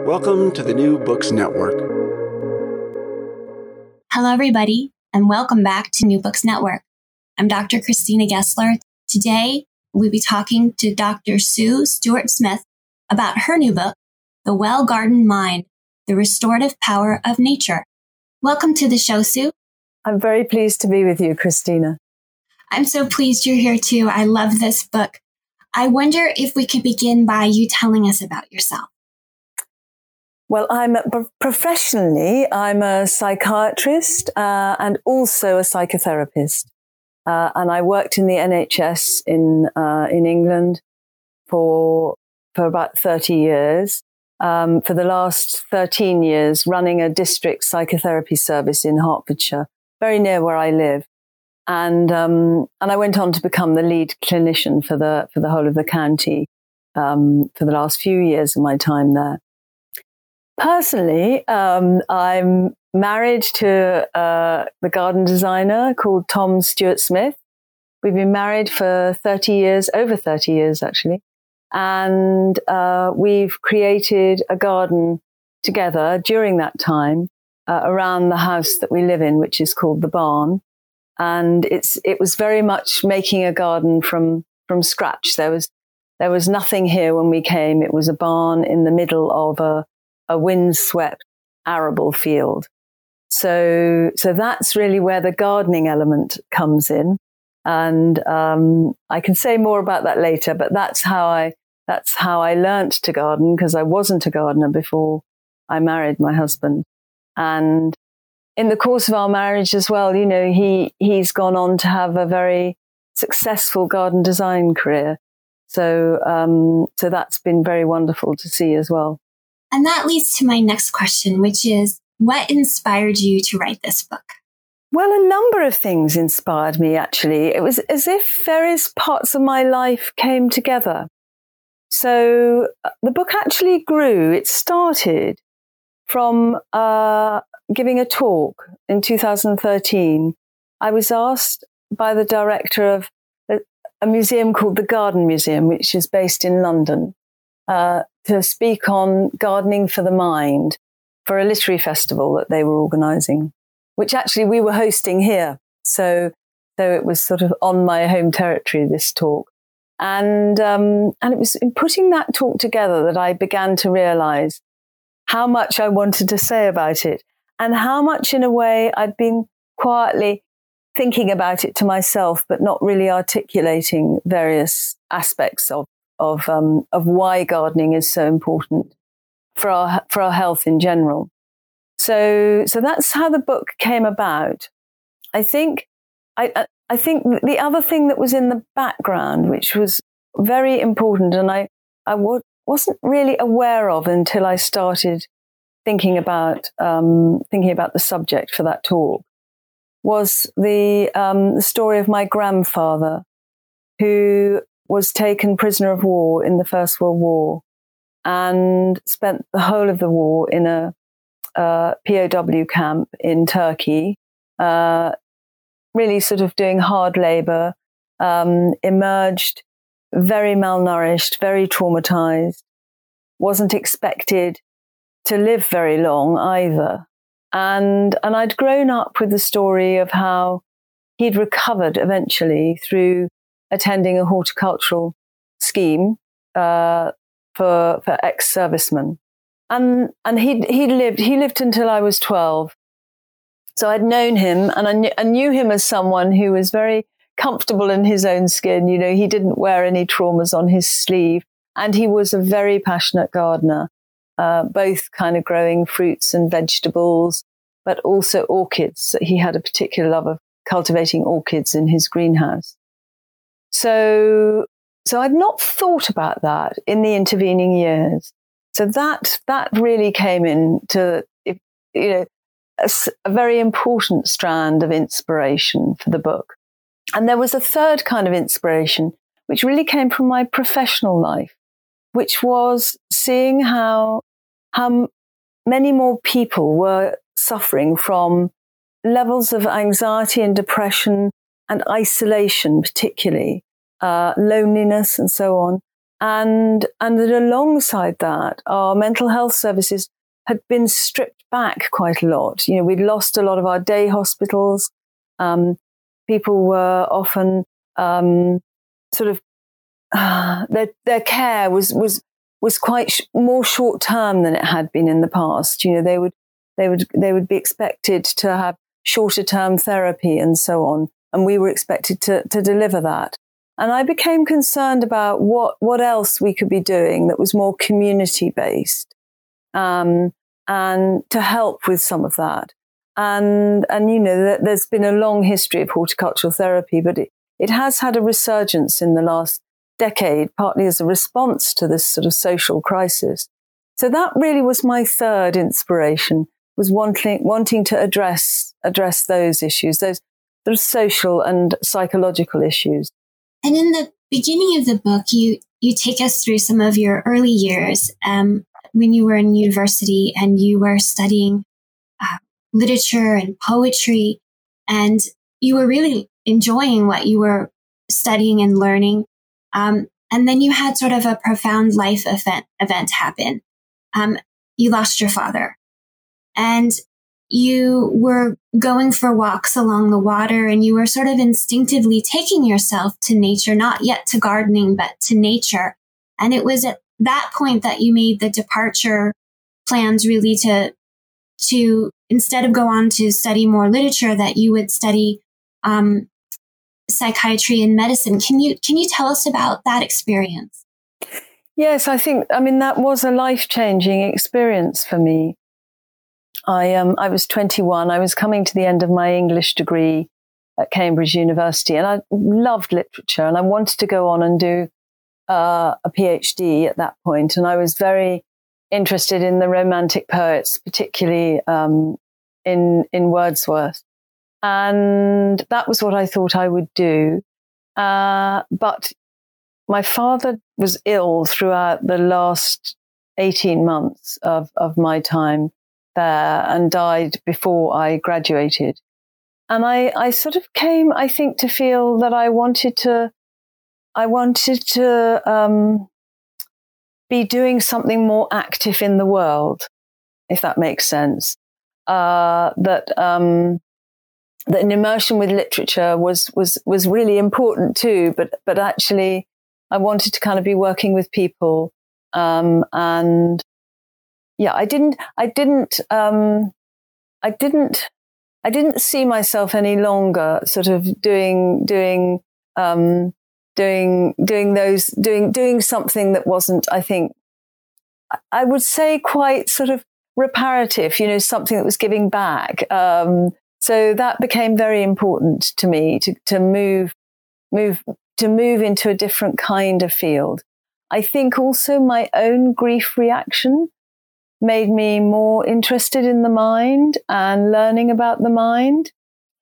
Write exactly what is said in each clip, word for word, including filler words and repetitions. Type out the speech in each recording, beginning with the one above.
Welcome to the New Books Network. Hello, everybody, and welcome back to New Books Network. I'm Doctor Christina Gessler. Today, we'll be talking to Doctor Sue Stuart-Smith about her new book, The Well-Gardened Mind, The Restorative Power of Nature. Welcome to the show, Sue. I'm very pleased to be with you, Christina. I'm so pleased you're here, too. I love this book. I wonder if we could begin by you telling us about yourself. Well, I'm professionally, I'm a psychiatrist uh, and also a psychotherapist. Uh, and I worked in the N H S in uh, in England for for about thirty years. Um, for the last thirteen years, running a district psychotherapy service in Hertfordshire, very near where I live. And um, and I went on to become the lead clinician for the for the whole of the county um, for the last few years of my time there. Personally, um, I'm married to uh, the garden designer called Tom Stuart-Smith. We've been married for thirty years, over thirty years actually, and uh, we've created a garden together during that time uh, around the house that we live in, which is called the Barn. And it's it was very much making a garden from from scratch. There was there was nothing here when we came. It was a barn in the middle of a a windswept arable field. So, so that's really where the gardening element comes in. And, um, I can say more about that later, but that's how I, that's how I learnt to garden, because I wasn't a gardener before I married my husband. And in the course of our marriage as well, you know, he, he's gone on to have a very successful garden design career. So, um, so that's been very wonderful to see as well. And that leads to my next question, which is, what inspired you to write this book? Well, a number of things inspired me, actually. It was as if various parts of my life came together. So uh, the book actually grew. It started from uh, giving a talk in two thousand thirteen. I was asked by the director of a, a museum called the Garden Museum, which is based in London, uh, to speak on gardening for the mind for a literary festival that they were organising, which actually we were hosting here. So, so it was sort of on my home territory, this talk. And, um, and it was in putting that talk together that I began to realise how much I wanted to say about it and how much, in a way, I'd been quietly thinking about it to myself, but not really articulating various aspects of of um, of why gardening is so important for our for our health in general. So so that's how the book came about. I think I I think the other thing that was in the background, which was very important, and I I w- wasn't really aware of until I started thinking about um, thinking about the subject for that talk, was the um, the story of my grandfather, who was taken prisoner of war in the First World War and spent the whole of the war in a uh, P O W camp in Turkey, uh, really sort of doing hard labor, um, emerged very malnourished, very traumatized, wasn't expected to live very long either. And, and I'd grown up with the story of how he'd recovered eventually through attending a horticultural scheme uh, for for ex-servicemen, and and he he lived he lived until I was twelve. So I'd known him, and I knew, I knew him as someone who was very comfortable in his own skin. You know, he didn't wear any traumas on his sleeve, and he was a very passionate gardener, uh, both kind of growing fruits and vegetables, but also orchids. He had a particular love of cultivating orchids in his greenhouse. So, so I'd not thought about that in the intervening years. So that, that really came into, you know, a, a very important strand of inspiration for the book. And there was a third kind of inspiration, which really came from my professional life, which was seeing how, how many more people were suffering from levels of anxiety and depression and isolation, particularly, uh, loneliness and so on. And, and that alongside that, our mental health services had been stripped back quite a lot. You know, we'd lost a lot of our day hospitals. Um, people were often um, sort of uh, their their care was was was quite sh- more short term than it had been in the past. You know, they would they would they would be expected to have shorter term therapy and so on, and we were expected to to deliver that. And I became concerned about what what else we could be doing that was more community based, um, and to help with some of that. And and you know, there's been a long history of horticultural therapy, but it, it has had a resurgence in the last decade, partly as a response to this sort of social crisis. So that really was my third inspiration, was wanting wanting to address address those issues, those sort of social and psychological issues. And in the beginning of the book, you you take us through some of your early years um, when you were in university and you were studying uh, literature and poetry, and you were really enjoying what you were studying and learning. Um, and then you had sort of a profound life event, event happen. Um, you lost your father, and you were going for walks along the water, and you were sort of instinctively taking yourself to nature, not yet to gardening, but to nature. And it was at that point that you made the departure plans really to, to instead of go on to study more literature, that you would study, um, psychiatry and medicine. Can you, can you tell us about that experience? Yes, I think, I mean, that was a life-changing experience for me. I um I was twenty-one. I was coming to the end of my English degree at Cambridge University, and I loved literature, and I wanted to go on and do uh, a PhD at that point. And I was very interested in the Romantic poets, particularly um, in in Wordsworth, and that was what I thought I would do. Uh, but my father was ill throughout the last eighteen months of of my time there, and died before I graduated. And I, I sort of came, I think, to feel that I wanted to, I wanted to um, be doing something more active in the world, if that makes sense. Uh, that um, that an immersion with literature was was was really important too, but but actually, I wanted to kind of be working with people, um, and. Yeah, I didn't, I didn't, um, I didn't, I didn't see myself any longer sort of doing, doing, um, doing, doing those, doing, doing something that wasn't, I think, I would say quite sort of reparative, you know, something that was giving back. Um, so that became very important to me to, to move, move, to move into a different kind of field. I think also my own grief reaction made me more interested in the mind and learning about the mind.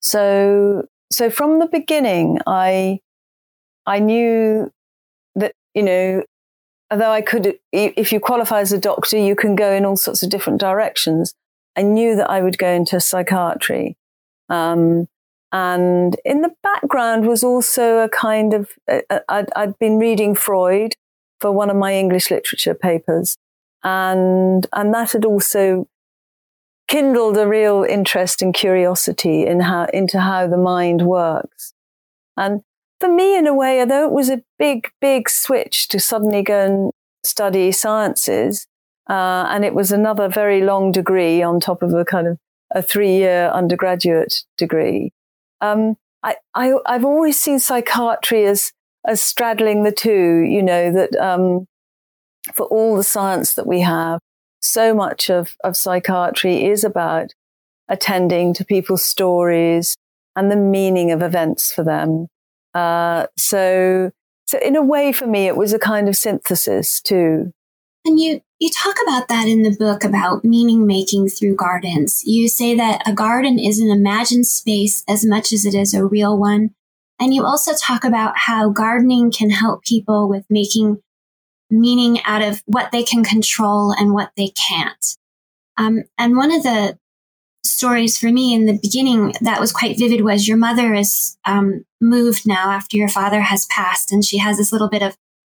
So, so from the beginning, I, I knew that, you know, although I could, if you qualify as a doctor, you can go in all sorts of different directions. I knew that I would go into psychiatry. Um, and in the background was also a kind of, uh, I'd, I'd been reading Freud for one of my English literature papers. And, and that had also kindled a real interest and curiosity in how, into how the mind works. And for me, in a way, although it was a big, big switch to suddenly go and study sciences, uh, and it was another very long degree on top of a kind of a three-year undergraduate degree, um, I, I, I've always seen psychiatry as, as straddling the two, you know, that, um, for all the science that we have, so much of, of psychiatry is about attending to people's stories and the meaning of events for them. Uh, so, so in a way, for me, it was a kind of synthesis too. And you, you talk about that in the book about meaning making through gardens. You say that a garden is an imagined space as much as it is a real one. And you also talk about how gardening can help people with making meaning out of what they can control and what they can't. Um, and one of the stories for me in the beginning that was quite vivid was your mother is um, moved now after your father has passed, and she has this little bit of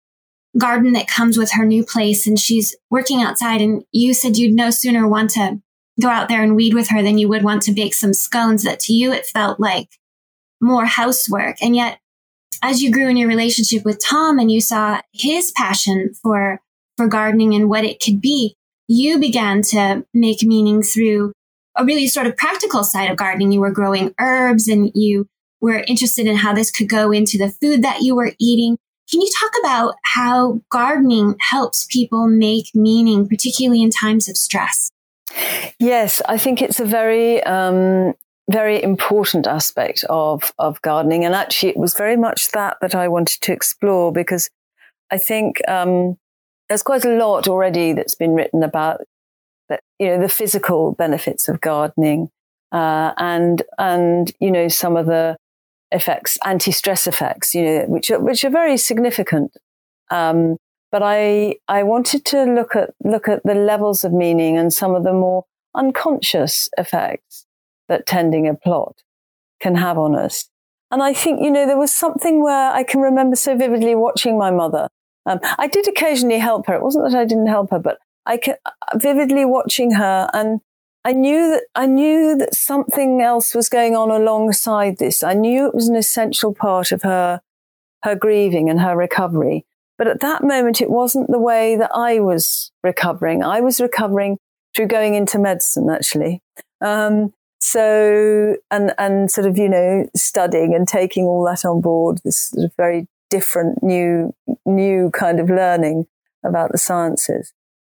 garden that comes with her new place, and she's working outside, and you said you'd no sooner want to go out there and weed with her than you would want to bake some scones, that to you it felt like more housework. And yet, as you grew in your relationship with Tom and you saw his passion for, for gardening and what it could be, you began to make meaning through a really sort of practical side of gardening. You were growing herbs and you were interested in how this could go into the food that you were eating. Can you talk about how gardening helps people make meaning, particularly in times of stress? Yes, I think it's a very, um, very important aspect of, of gardening. And actually, it was very much that that I wanted to explore, because I think um, there's quite a lot already that's been written about that, you know, the physical benefits of gardening uh, and, and, you know, some of the effects, anti-stress effects, you know, which are, which are very significant. Um, but I, I wanted to look at, look at the levels of meaning and some of the more unconscious effects that tending a plot can have on us. And I think, you know, there was something where I can remember so vividly watching my mother. Um, I did occasionally help her. It wasn't that I didn't help her, but I can vividly watching her, and I knew that I knew that something else was going on alongside this. I knew it was an essential part of her, her grieving and her recovery. But at that moment, it wasn't the way that I was recovering. I was recovering through going into medicine, actually. Um, so, and, and sort of, you know, studying and taking all that on board, this sort of very different, new, new kind of learning about the sciences.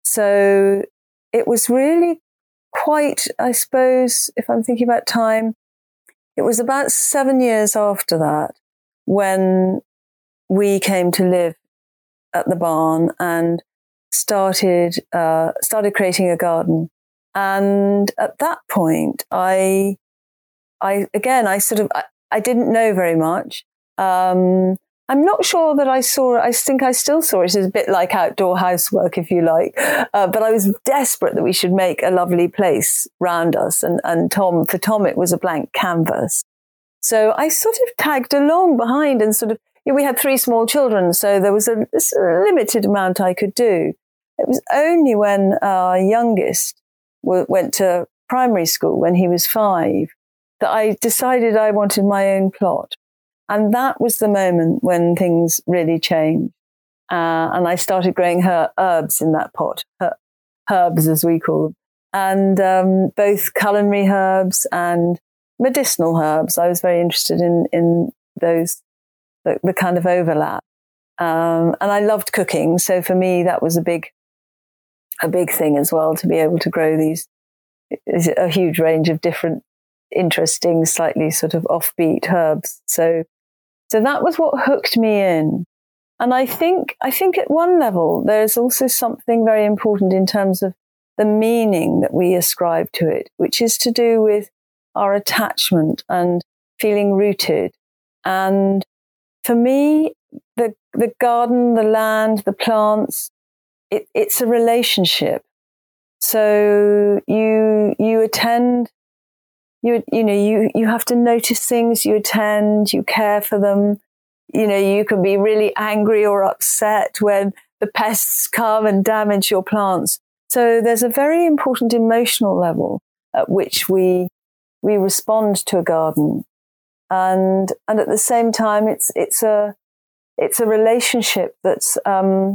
So it was really quite, I suppose, if I'm thinking about time, it was about seven years after that when we came to live at the barn and started uh, started creating a garden. And at that point, I, I again, I sort of, I, I didn't know very much. Um, I'm not sure that I saw it. I think I still saw it as a bit like outdoor housework, if you like. Uh, but I was desperate that we should make a lovely place round us. And, and Tom, for Tom, it was a blank canvas. So I sort of tagged along behind and sort of, you know, we had three small children, so there was a, a limited amount I could do. It was only when our youngest w- went to primary school, when he was five, that I decided I wanted my own plot. And that was the moment when things really changed. Uh, and I started growing her herbs in that pot, her, herbs as we call them, and um, both culinary herbs and medicinal herbs. I was very interested in, in those, the, the kind of overlap. Um, and I loved cooking. So for me, that was a big, a big thing as well, to be able to grow these, a huge range of different, interesting, slightly sort of offbeat herbs. So, so that was what hooked me in. And I think, I think at one level, there's also something very important in terms of the meaning that we ascribe to it, which is to do with our attachment and feeling rooted. And for me, the, the garden, the land, the plants, it, it's a relationship. So you, you attend, you, you know, you, you have to notice things, you attend, you care for them. You know, you can be really angry or upset when the pests come and damage your plants. So there's a very important emotional level at which we, we respond to a garden. And, and at the same time, it's, it's a, it's a relationship that's, um,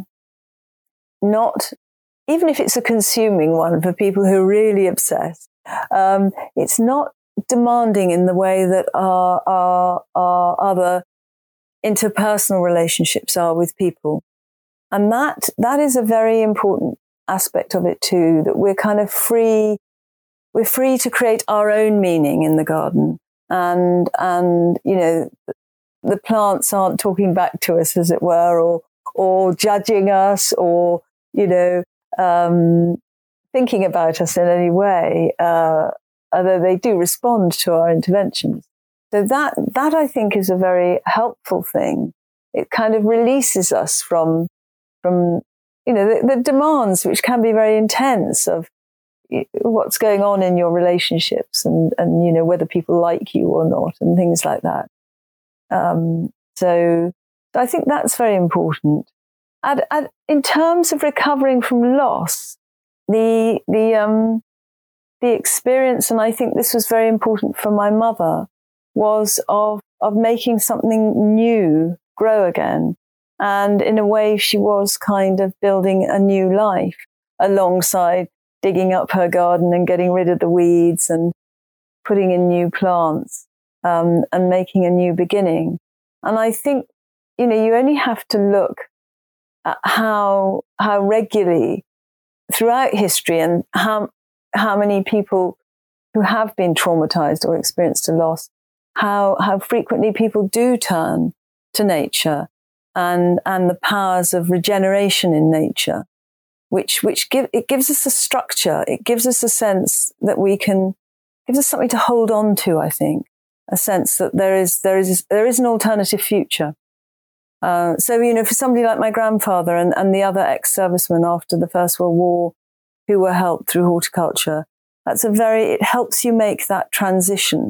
not, even if it's a consuming one for people who are really obsessed, um, it's not demanding in the way that our, our, our other interpersonal relationships are with people. And that, that is a very important aspect of it too, that we're kind of free, we're free to create our own meaning in the garden. And, and, you know, the plants aren't talking back to us, as it were, or, or judging us, or, you know, um, thinking about us in any way, uh, although they do respond to our interventions. So that, that I think is a very helpful thing. It kind of releases us from, from, you know, the, the demands, which can be very intense, of what's going on in your relationships and, and, you know, whether people like you or not and things like that. Um, so I think that's very important. at, at, in terms of recovering from loss, the the um the experience, and I think this was very important for my mother, was of of making something new grow again. And in a way, she was kind of building a new life alongside digging up her garden and getting rid of the weeds and putting in new plants, um, and making a new beginning. And I think, you know, you only have to look at how how regularly throughout history and how how many people who have been traumatized or experienced a loss, how how frequently people do turn to nature and and the powers of regeneration in nature, which which give it gives us a structure. It gives us a sense that we can gives us something to hold on to. I think a sense that there is there is there is an alternative future. Uh, so you know, for somebody like my grandfather and, and the other ex-servicemen after the First World War who were helped through horticulture, that's a very it helps you make that transition.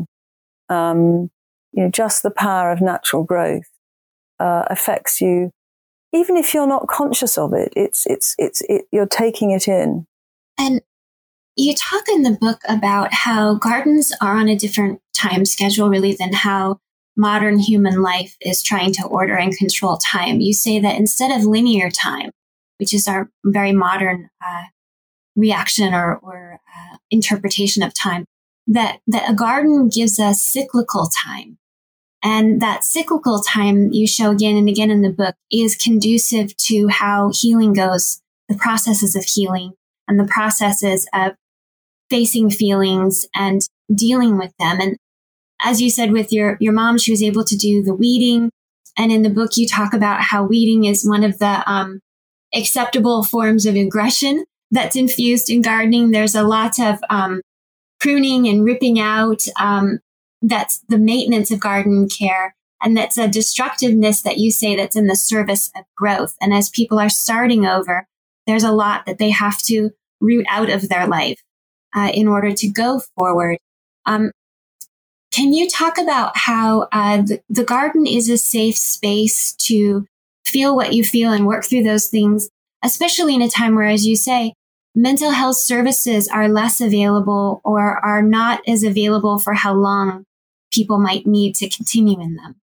Um, you know, just the power of natural growth uh, affects you, even if you're not conscious of it. It's it's it's it, you're taking it in. And you talk in the book about how gardens are on a different time schedule, really, than how modern human life is trying to order and control time. You say that instead of linear time, which is our very modern uh, reaction or, or uh, interpretation of time, that, that a garden gives us cyclical time. And that cyclical time you show again and again in the book is conducive to how healing goes, the processes of healing and the processes of facing feelings and dealing with them. And as you said with your, your mom, she was able to do the weeding. And in the book, you talk about how weeding is one of the um, acceptable forms of aggression that's infused in gardening. There's a lot of um, pruning and ripping out. Um, that's the maintenance of garden care. And that's a destructiveness that you say that's in the service of growth. And as people are starting over, there's a lot that they have to root out of their life uh, in order to go forward. Um, Can you talk about how uh, the, the garden is a safe space to feel what you feel and work through those things, especially in a time where, as you say, mental health services are less available or are not as available for how long people might need to continue in them?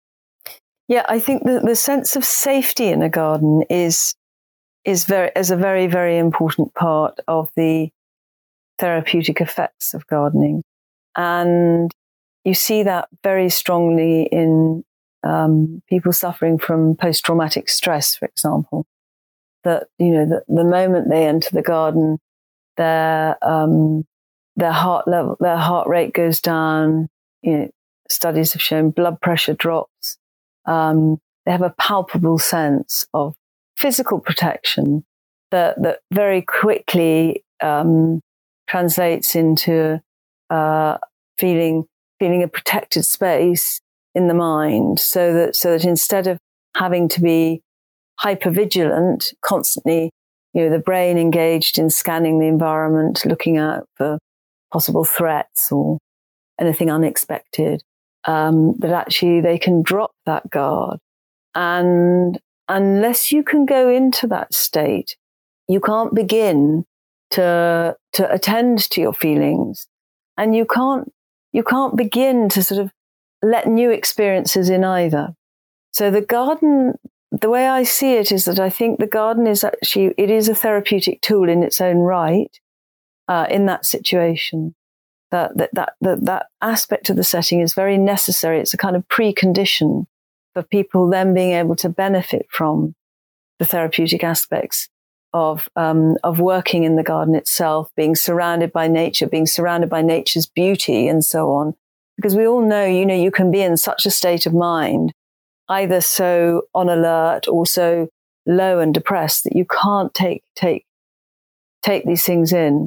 Yeah, I think that the sense of safety in a garden is is very is a very, very important part of the therapeutic effects of gardening. And you see that very strongly in um, people suffering from post-traumatic stress, for example. That, you know, the, the moment they enter the garden, their um, their heart level, their heart rate goes down. You know, studies have shown blood pressure drops. Um, they have a palpable sense of physical protection that that very quickly um, translates into uh, feeling. feeling a protected space in the mind, so that so that instead of having to be hypervigilant constantly, you know, the brain engaged in scanning the environment, looking out for possible threats or anything unexpected, um, that actually they can drop that guard. And unless you can go into that state, you can't begin to to attend to your feelings, and you can't You can't begin to sort of let new experiences in either. So the garden, the way I see it is that I think the garden is actually, it is a therapeutic tool in its own right, uh, in that situation. That, that, that, that, that aspect of the setting is very necessary. It's a kind of precondition for people then being able to benefit from the therapeutic aspects of um, of working in the garden itself, being surrounded by nature, being surrounded by nature's beauty and so on. Because we all know, you know, you can be in such a state of mind, either so on alert or so low and depressed that you can't take take take these things in.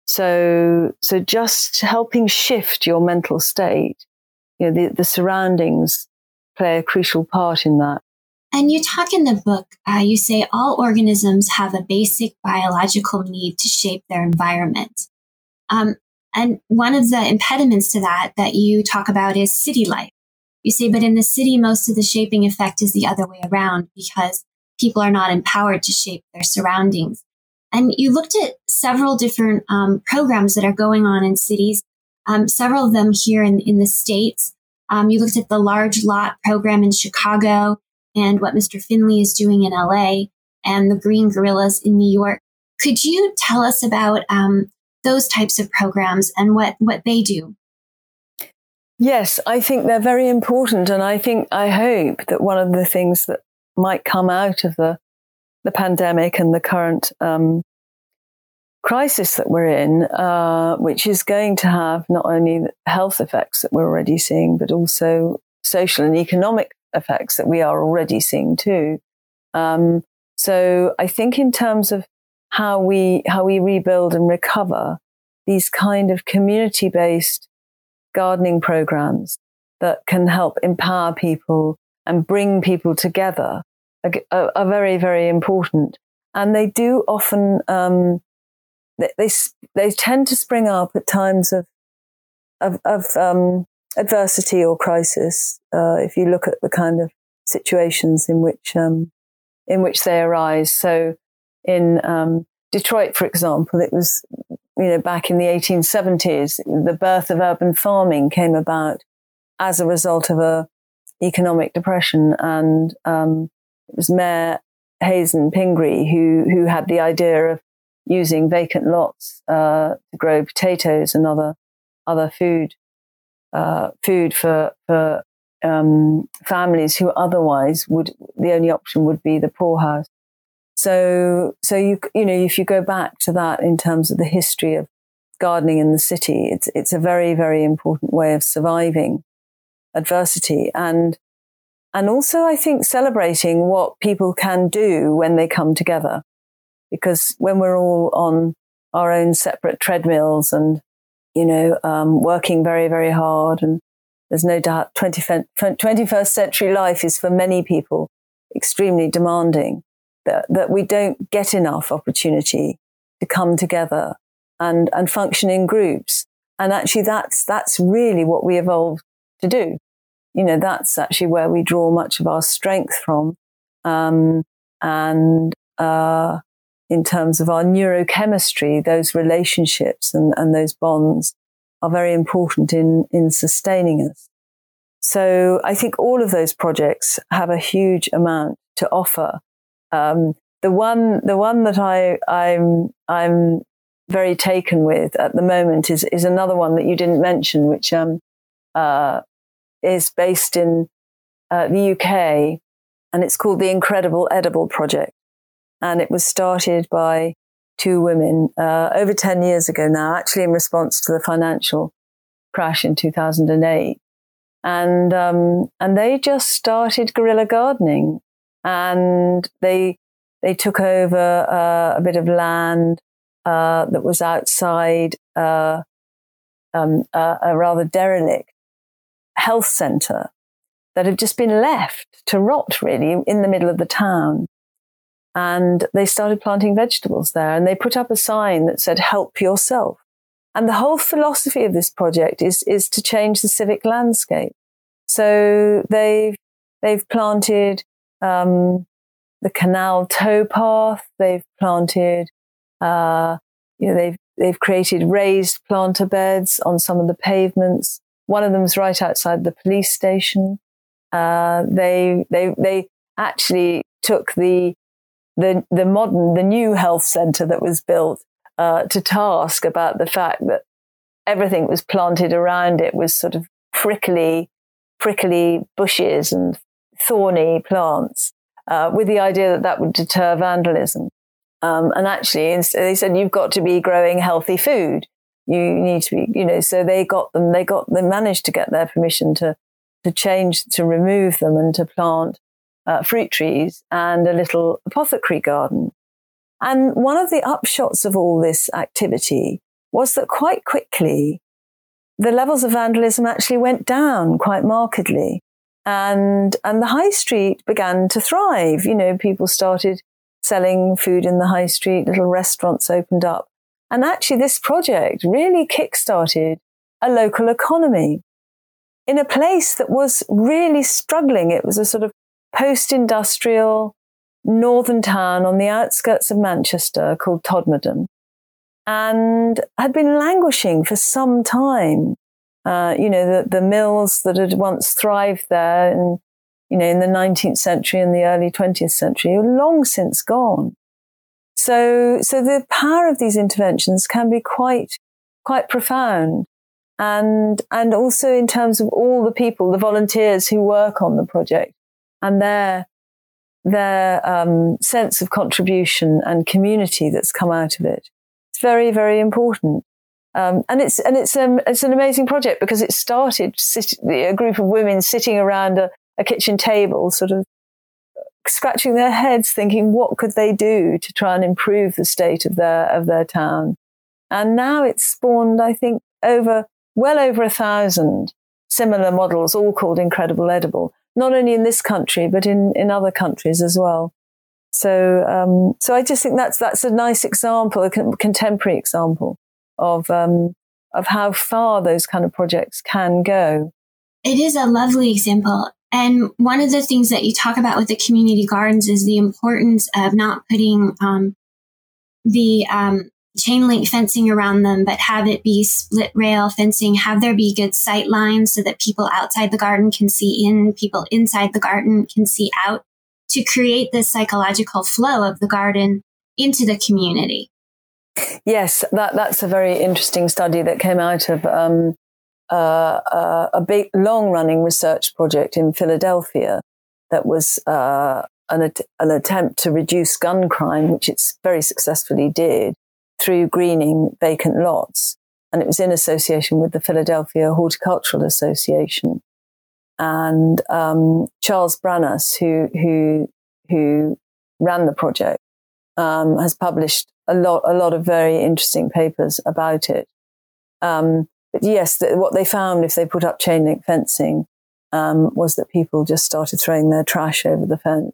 So so just helping shift your mental state, you know, the, the surroundings play a crucial part in that. And you talk in the book, uh, you say all organisms have a basic biological need to shape their environment. Um, and one of the impediments to that that you talk about is city life. You say, but in the city, most of the shaping effect is the other way around because people are not empowered to shape their surroundings. And you looked at several different um, programs that are going on in cities, um, several of them here in, in the States. Um, you looked at the Large Lot program in Chicago and what Mister Finley is doing in L A and the Green Gorillas in New York. Could you tell us about um, those types of programs and what, what they do? Yes, I think they're very important. And I think, I hope that one of the things that might come out of the, the pandemic and the current um, crisis that we're in, uh, which is going to have not only the health effects that we're already seeing, but also social and economic effects that we are already seeing too. Um, so I think in terms of how we, how we rebuild and recover these kind of community-based gardening programs that can help empower people and bring people together are, are very, very important. And they do often, um, they, they, they tend to spring up at times of, of, of um, adversity or crisis. Uh, if you look at the kind of situations in which, um, in which they arise. So in, um, Detroit, for example, it was, you know, back in the eighteen seventies, the birth of urban farming came about as a result of a economic depression. And um, it was Mayor Hazen Pingree who, who had the idea of using vacant lots uh, to grow potatoes and other, other food, uh, food for, for um, families who otherwise would, the only option would be the poorhouse. So, so you, you know, if you go back to that in terms of the history of gardening in the city, it's, it's a very, very important way of surviving adversity. And, and also I think celebrating what people can do when they come together, because when we're all on our own separate treadmills and, you know, um, working very, very hard, and there's no doubt twenty-first century life is for many people extremely demanding. That, that we don't get enough opportunity to come together and, and function in groups. And actually that's, that's really what we evolved to do. You know, that's actually where we draw much of our strength from. Um, and, uh, in terms of our neurochemistry, those relationships and, and those bonds are very important in, in sustaining us. So I think all of those projects have a huge amount to offer. Um, the one, the one that I, I'm, I'm very taken with at the moment is, is another one that you didn't mention, which, um, uh, is based in, uh, the U K, and it's called the Incredible Edible Project. And it was started by two women, uh, over ten years ago now, actually in response to the financial crash in two thousand eight. And, um, and they just started guerrilla gardening. And they they took over uh, a bit of land uh, that was outside uh, um, uh, a rather derelict health centre that had just been left to rot, really, in the middle of the town. And they started planting vegetables there. And they put up a sign that said, "Help yourself." And the whole philosophy of this project is is to change the civic landscape. So they've they've planted Um, the canal towpath. They've planted, uh, you know, they've they've created raised planter beds on some of the pavements. One of them's right outside the police station. Uh, they they they actually took the the the modern the new health centre that was built uh, to task about the fact that everything was planted around it was sort of prickly prickly bushes and thorny plants, uh, with the idea that that would deter vandalism. Um, and actually, they said, you've got to be growing healthy food. You need to be, you know, so they got them, they got, they managed to get their permission to, to change, to remove them and to plant uh, fruit trees and a little apothecary garden. And one of the upshots of all this activity was that quite quickly, the levels of vandalism actually went down quite markedly. And, and the high street began to thrive. You know, people started selling food in the high street, little restaurants opened up. And actually this project really kickstarted a local economy in a place that was really struggling. It was a sort of post-industrial, northern town on the outskirts of Manchester called Todmorden, and had been languishing for some time. Uh, you know, the, the mills that had once thrived there and, you know, in the nineteenth century and the early twentieth century are long since gone. So, so the power of these interventions can be quite, quite profound. And, and also in terms of all the people, the volunteers who work on the project and their, their, um, sense of contribution and community that's come out of it. It's very, very important. Um, and it's, and it's, um, it's an amazing project because it started sit- a group of women sitting around a, a kitchen table, sort of scratching their heads, thinking, what could they do to try and improve the state of their, of their town? And now it's spawned, I think, over, well over a thousand similar models, all called Incredible Edible, not only in this country, but in, in other countries as well. So, um, so I just think that's, that's a nice example, a con- contemporary example of, um, of how far those kind of projects can go. It is a lovely example. And one of the things that you talk about with the community gardens is the importance of not putting, um, the, um, chain link fencing around them, but have it be split rail fencing, have there be good sight lines so that people outside the garden can see in, people inside the garden can see out, to create this psychological flow of the garden into the community. Yes, that, that's a very interesting study that came out of um, uh, uh, a big, long-running research project in Philadelphia that was uh, an, at- an attempt to reduce gun crime, which it very successfully did, through greening vacant lots. And it was in association with the Philadelphia Horticultural Association. And um, Charles Branas, who who who ran the project, um, has published a lot a lot of very interesting papers about it. Um, but yes, the, what they found if they put up chain link fencing um, was that people just started throwing their trash over the fence,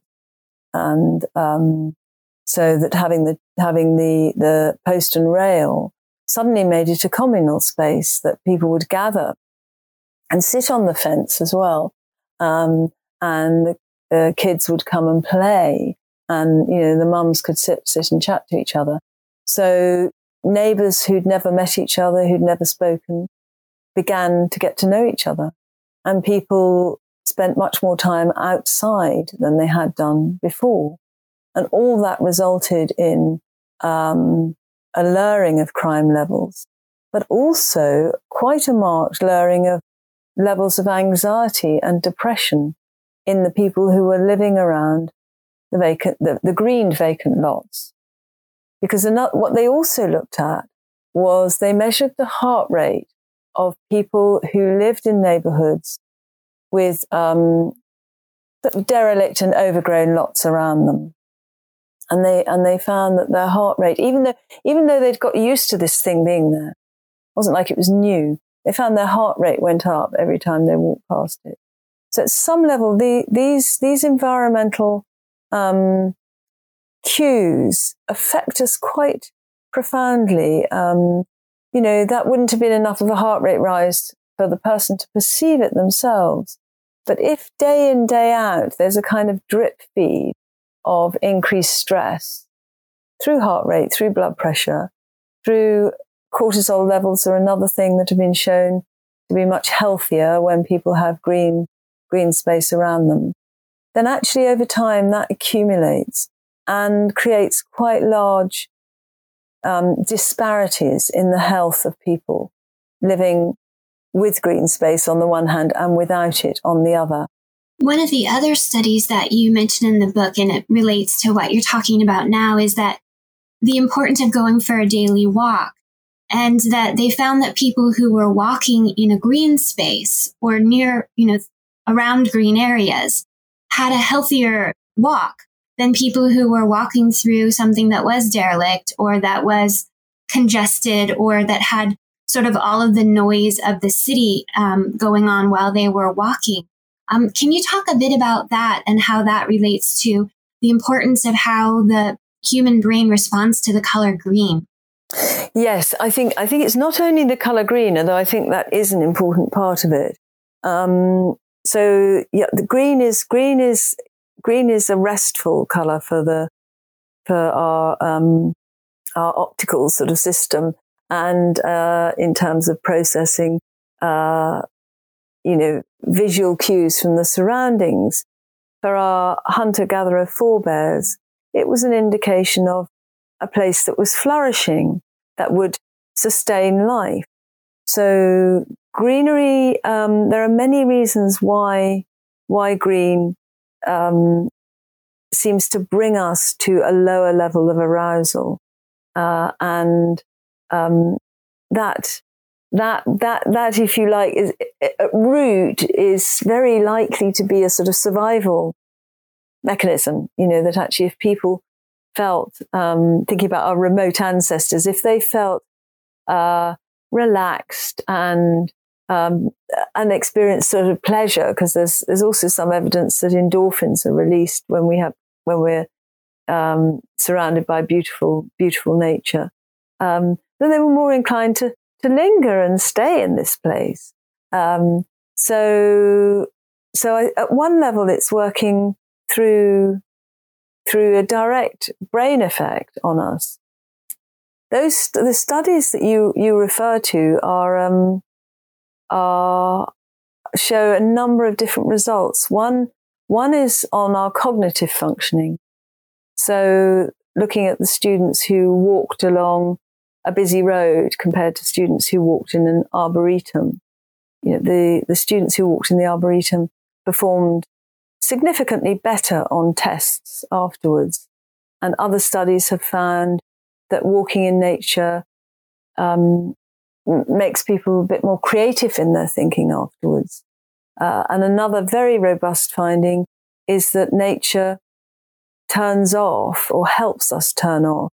and um, so that having the having the the post and rail suddenly made it a communal space that people would gather and sit on the fence as well. Um, and the, the kids would come and play, and, you know, the mums could sit, sit and chat to each other. So neighbours who'd never met each other, who'd never spoken, began to get to know each other. And people spent much more time outside than they had done before. And all that resulted in, um, a lowering of crime levels, but also quite a marked lowering of levels of anxiety and depression in the people who were living around the vacant, the, the greened vacant lots. Because another, what they also looked at was they measured the heart rate of people who lived in neighborhoods with um, derelict and overgrown lots around them. And they, and they found that their heart rate, even though, even though they'd got used to this thing being there, wasn't like it was new. They found their heart rate went up every time they walked past it. So at some level, the, these, these environmental, um, cues affect us quite profoundly. Um, you know, that wouldn't have been enough of a heart rate rise for the person to perceive it themselves. But if day in, day out, there's a kind of drip feed of increased stress through heart rate, through blood pressure, through cortisol levels are another thing that have been shown to be much healthier when people have green, green space around them, then actually over time that accumulates and creates quite large um, disparities in the health of people living with green space on the one hand and without it on the other. One of the other studies that you mentioned in the book, and it relates to what you're talking about now, is that the importance of going for a daily walk, and that they found that people who were walking in a green space or near, you know, around green areas had a healthier walk than people who were walking through something that was derelict or that was congested or that had sort of all of the noise of the city um, going on while they were walking. Um, can you talk a bit about that and how that relates to the importance of how the human brain responds to the color green? Yes, I think I think it's not only the color green, although I think that is an important part of it. Um, so yeah, the green is green is green is a restful color for the for our um, our optical sort of system, and uh, in terms of processing, uh, you know, visual cues from the surroundings. For our hunter-gatherer forebears, it was an indication of a place that was flourishing, that would sustain life. So greenery, um, there are many reasons why why green um, seems to bring us to a lower level of arousal, uh, and um, that that that that, if you like, is at root is very likely to be a sort of survival mechanism. You know, that actually, if people felt, um, thinking about our remote ancestors, if they felt uh, relaxed and um, and experienced sort of pleasure, because there's there's also some evidence that endorphins are released when we have when we're um, surrounded by beautiful beautiful nature, um, then they were more inclined to to linger and stay in this place. Um, so so I, at one level, it's working through through a direct brain effect on us. Those the studies that you you refer to are um, are show a number of different results. One one is on our cognitive functioning. So looking at the students who walked along a busy road compared to students who walked in an arboretum, you know, the the students who walked in the arboretum performed significantly better on tests afterwards. And other studies have found that walking in nature um, makes people a bit more creative in their thinking afterwards. Uh, and another very robust finding is that nature turns off, or helps us turn off,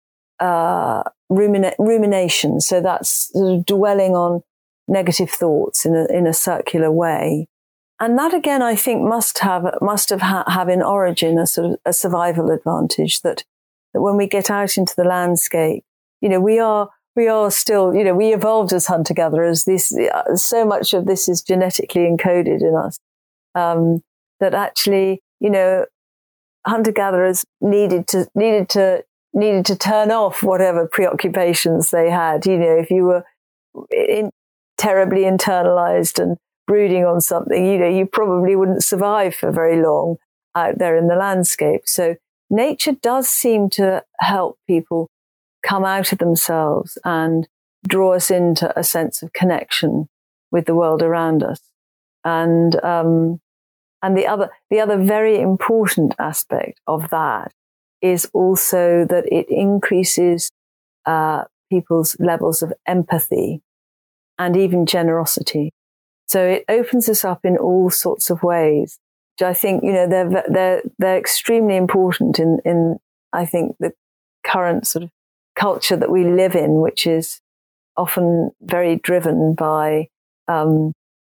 uh, rumina- rumination. So that's sort of dwelling on negative thoughts in a, in a circular way. And that, again, I think must have must have ha- have in origin a sort of a survival advantage, that that when we get out into the landscape, you know, we are we are still, you know, we evolved as hunter-gatherers. This uh, so much of this is genetically encoded in us, um, that actually, you know, hunter-gatherers needed to needed to needed to turn off whatever preoccupations they had. You know, if you were in, terribly internalized and brooding on something, you know, you probably wouldn't survive for very long out there in the landscape. So nature does seem to help people come out of themselves and draw us into a sense of connection with the world around us. And um, and the other the other very important aspect of that is also that it increases uh, people's levels of empathy and even generosity. So it opens us up in all sorts of ways, which I think, you know, they're they're they're extremely important in in I think the current sort of culture that we live in, which is often very driven by um,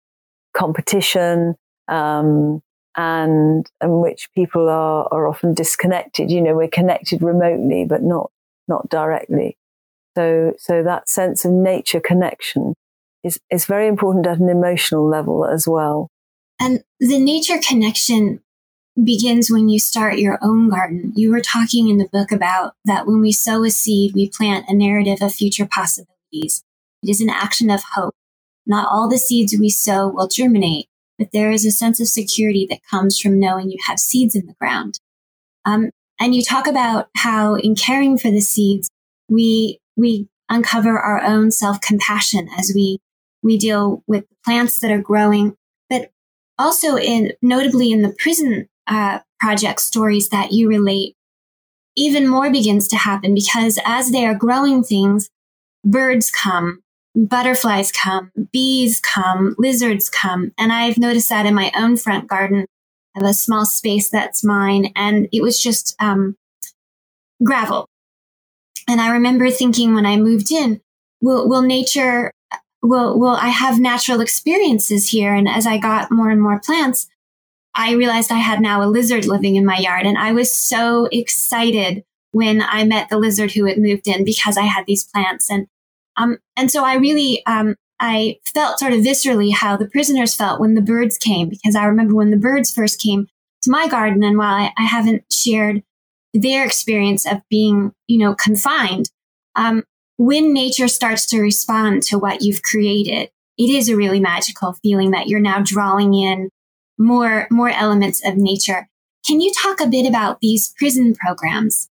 competition, um, and in which people are are often disconnected. You know, we're connected remotely, but not not directly. So so that sense of nature connection is is very important at an emotional level as well. And the nature connection begins when you start your own garden. You were talking in the book about that when we sow a seed, we plant a narrative of future possibilities. It is an action of hope. Not all the seeds we sow will germinate, but there is a sense of security that comes from knowing you have seeds in the ground. Um, and you talk about how in caring for the seeds, we we uncover our own self-compassion as we we deal with plants that are growing, but also in notably in the prison uh, project stories that you relate, even more begins to happen, because as they are growing things, birds come, butterflies come, bees come, lizards come. And I've noticed that in my own front garden. I have a small space that's mine, and it was just um, gravel. And I remember thinking when I moved in, will, will nature, will, will I have natural experiences here? And as I got more and more plants, I realized I had now a lizard living in my yard. And I was so excited when I met the lizard who had moved in because I had these plants. And um, and so I really, um, I felt sort of viscerally how the prisoners felt when the birds came, because I remember when the birds first came to my garden. And while I, I haven't shared their experience of being, you know, confined, um, when nature starts to respond to what you've created, it is a really magical feeling that you're now drawing in more, more elements of nature. Can you talk a bit about these prison programs?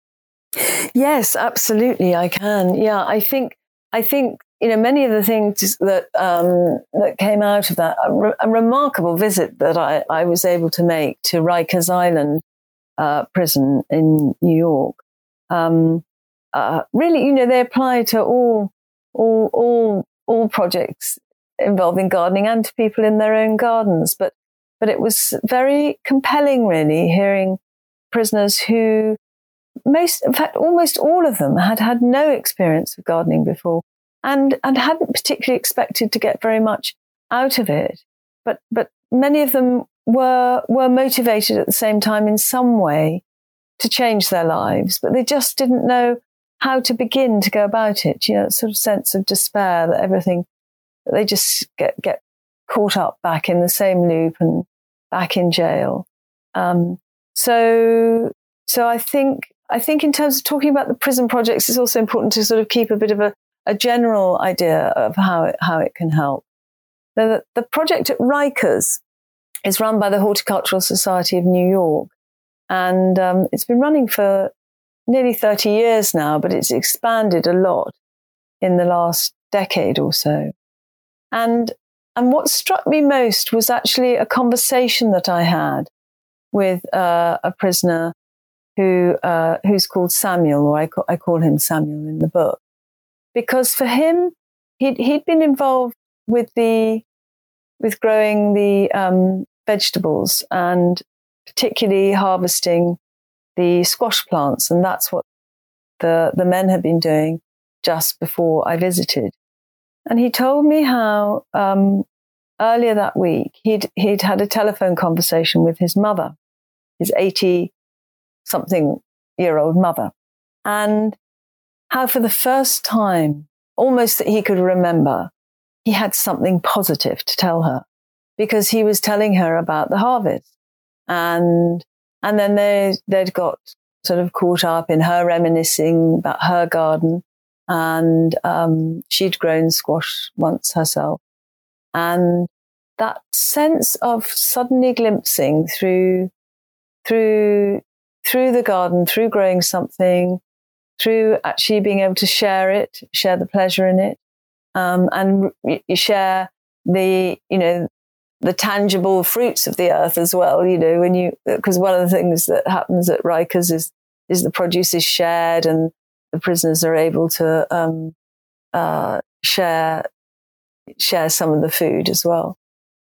Yes, absolutely, I can. Yeah, I think, I think, you know, many of the things that um, that came out of that, a, re- a remarkable visit that I, I was able to make to Rikers Island uh, prison in New York. Um, uh, really, you know, they apply to all, all, all, all projects involving gardening and to people in their own gardens. But, but it was very compelling, really, hearing prisoners who most, in fact, almost all of them had had no experience of gardening before. And, and hadn't particularly expected to get very much out of it. But, but many of them were, were motivated at the same time in some way to change their lives, but they just didn't know how to begin to go about it. You know, that sort of sense of despair that everything, that they just get, get caught up back in the same loop and back in jail. Um, so, so I think, I think in terms of talking about the prison projects, it's also important to sort of keep a bit of a, a general idea of how it, how it can help. The, the project at Rikers is run by the Horticultural Society of New York, and um, it's been running for nearly thirty years now, but it's expanded a lot in the last decade or so. And, and what struck me most was actually a conversation that I had with uh, a prisoner who uh, who's called Samuel, or I call, I call him Samuel in the book. Because for him, he'd, he'd been involved with the, with growing the um, vegetables and particularly harvesting the squash plants. And that's what the, the men had been doing just before I visited. And he told me how um, earlier that week, he'd, he'd had a telephone conversation with his mother, his eighty something year old mother. And how for the first time, almost that he could remember, he had something positive to tell her, because he was telling her about the harvest. And, and then they, they'd got sort of caught up in her reminiscing about her garden. And, um, she'd grown squash once herself. And that sense of suddenly glimpsing through, through, through the garden, through growing something, through actually being able to share it, share the pleasure in it, um, and you share the, you know, the tangible fruits of the earth as well, you know, when you, because one of the things that happens at Rikers is, is the produce is shared and the prisoners are able to, um, uh, share, share some of the food as well.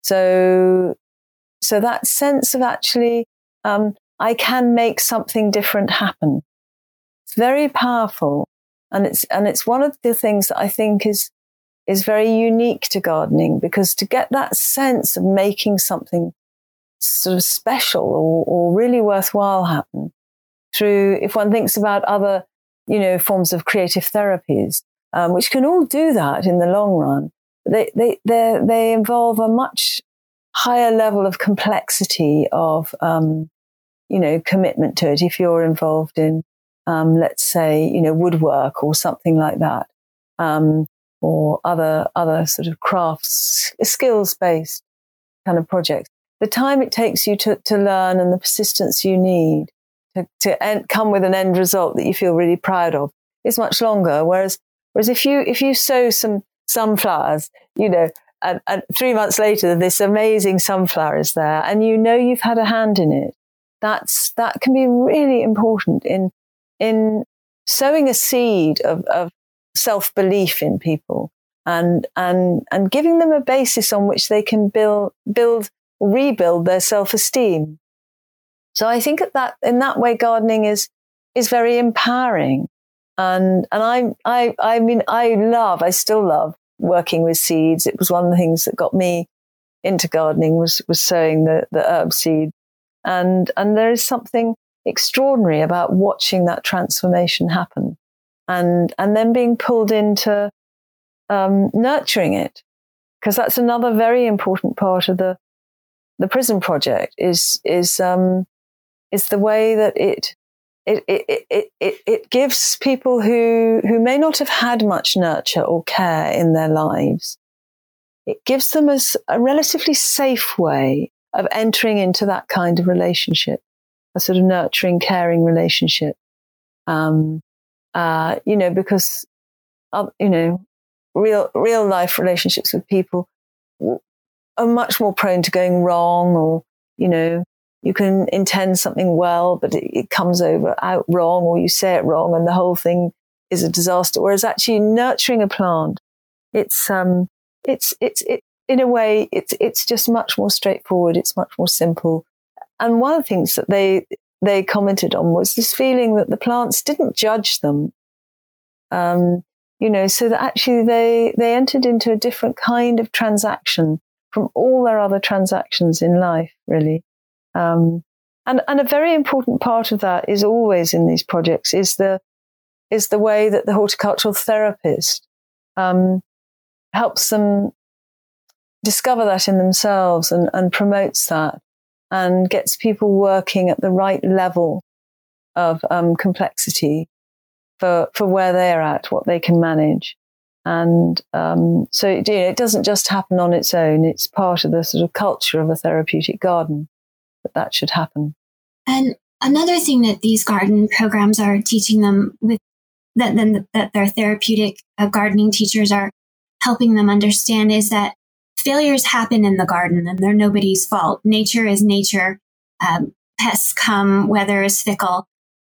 So, so that sense of actually, um, I can make something different happen. It's very powerful. And it's, and it's one of the things that I think is, is very unique to gardening, because to get that sense of making something sort of special or, or really worthwhile happen through, if one thinks about other, you know, forms of creative therapies, um, which can all do that in the long run, they, they, they, they involve a much higher level of complexity of, um, you know, commitment to it. If you're involved in, Um, let's say, you know, woodwork or something like that, um, or other other sort of crafts, skills-based kind of projects. The time it takes you to, to learn and the persistence you need to, to end, come with an end result that you feel really proud of is much longer. Whereas, whereas if you if you sow some sunflowers, you know, and, and three months later this amazing sunflower is there, and you know you've had a hand in it, that's that can be really important in. in sowing a seed of, of self-belief in people and, and, and giving them a basis on which they can build, build, rebuild their self-esteem. So I think that, that in that way, gardening is, is very empowering. And, and I, I, I mean, I love, I still love working with seeds. It was one of the things that got me into gardening was, was sowing the, the herb seed. And, and there is something extraordinary about watching that transformation happen and, and then being pulled into, um, nurturing it. Because that's another very important part of the, the prison project is, is, um, is the way that it it it it it, it gives people who who may not have had much nurture or care in their lives. It gives them a, a relatively safe way of entering into that kind of relationship, a sort of nurturing, caring relationship. Um, uh, you know, because uh, you know, real real life relationships with people are much more prone to going wrong, or you know, you can intend something well, but it, it comes over out wrong, or you say it wrong, and the whole thing is a disaster. Whereas actually nurturing a plant, it's um, it's it's it in a way, it's it's just much more straightforward. It's much more simple. And one of the things that they they commented on was this feeling that the plants didn't judge them. Um, you know, so that actually they they entered into a different kind of transaction from all their other transactions in life, really. Um, and, and a very important part of that is always in these projects is the is the way that the horticultural therapist um, helps them discover that in themselves and, and promotes that and gets people working at the right level of um, complexity for for where they're at, what they can manage. And um, so you know, it doesn't just happen on its own. It's part of the sort of culture of a therapeutic garden that that should happen. And another thing that these garden programs are teaching them with that then that their therapeutic uh, gardening teachers are helping them understand is that failures happen in the garden and they're nobody's fault. Nature is nature. Um, pests come, weather is fickle.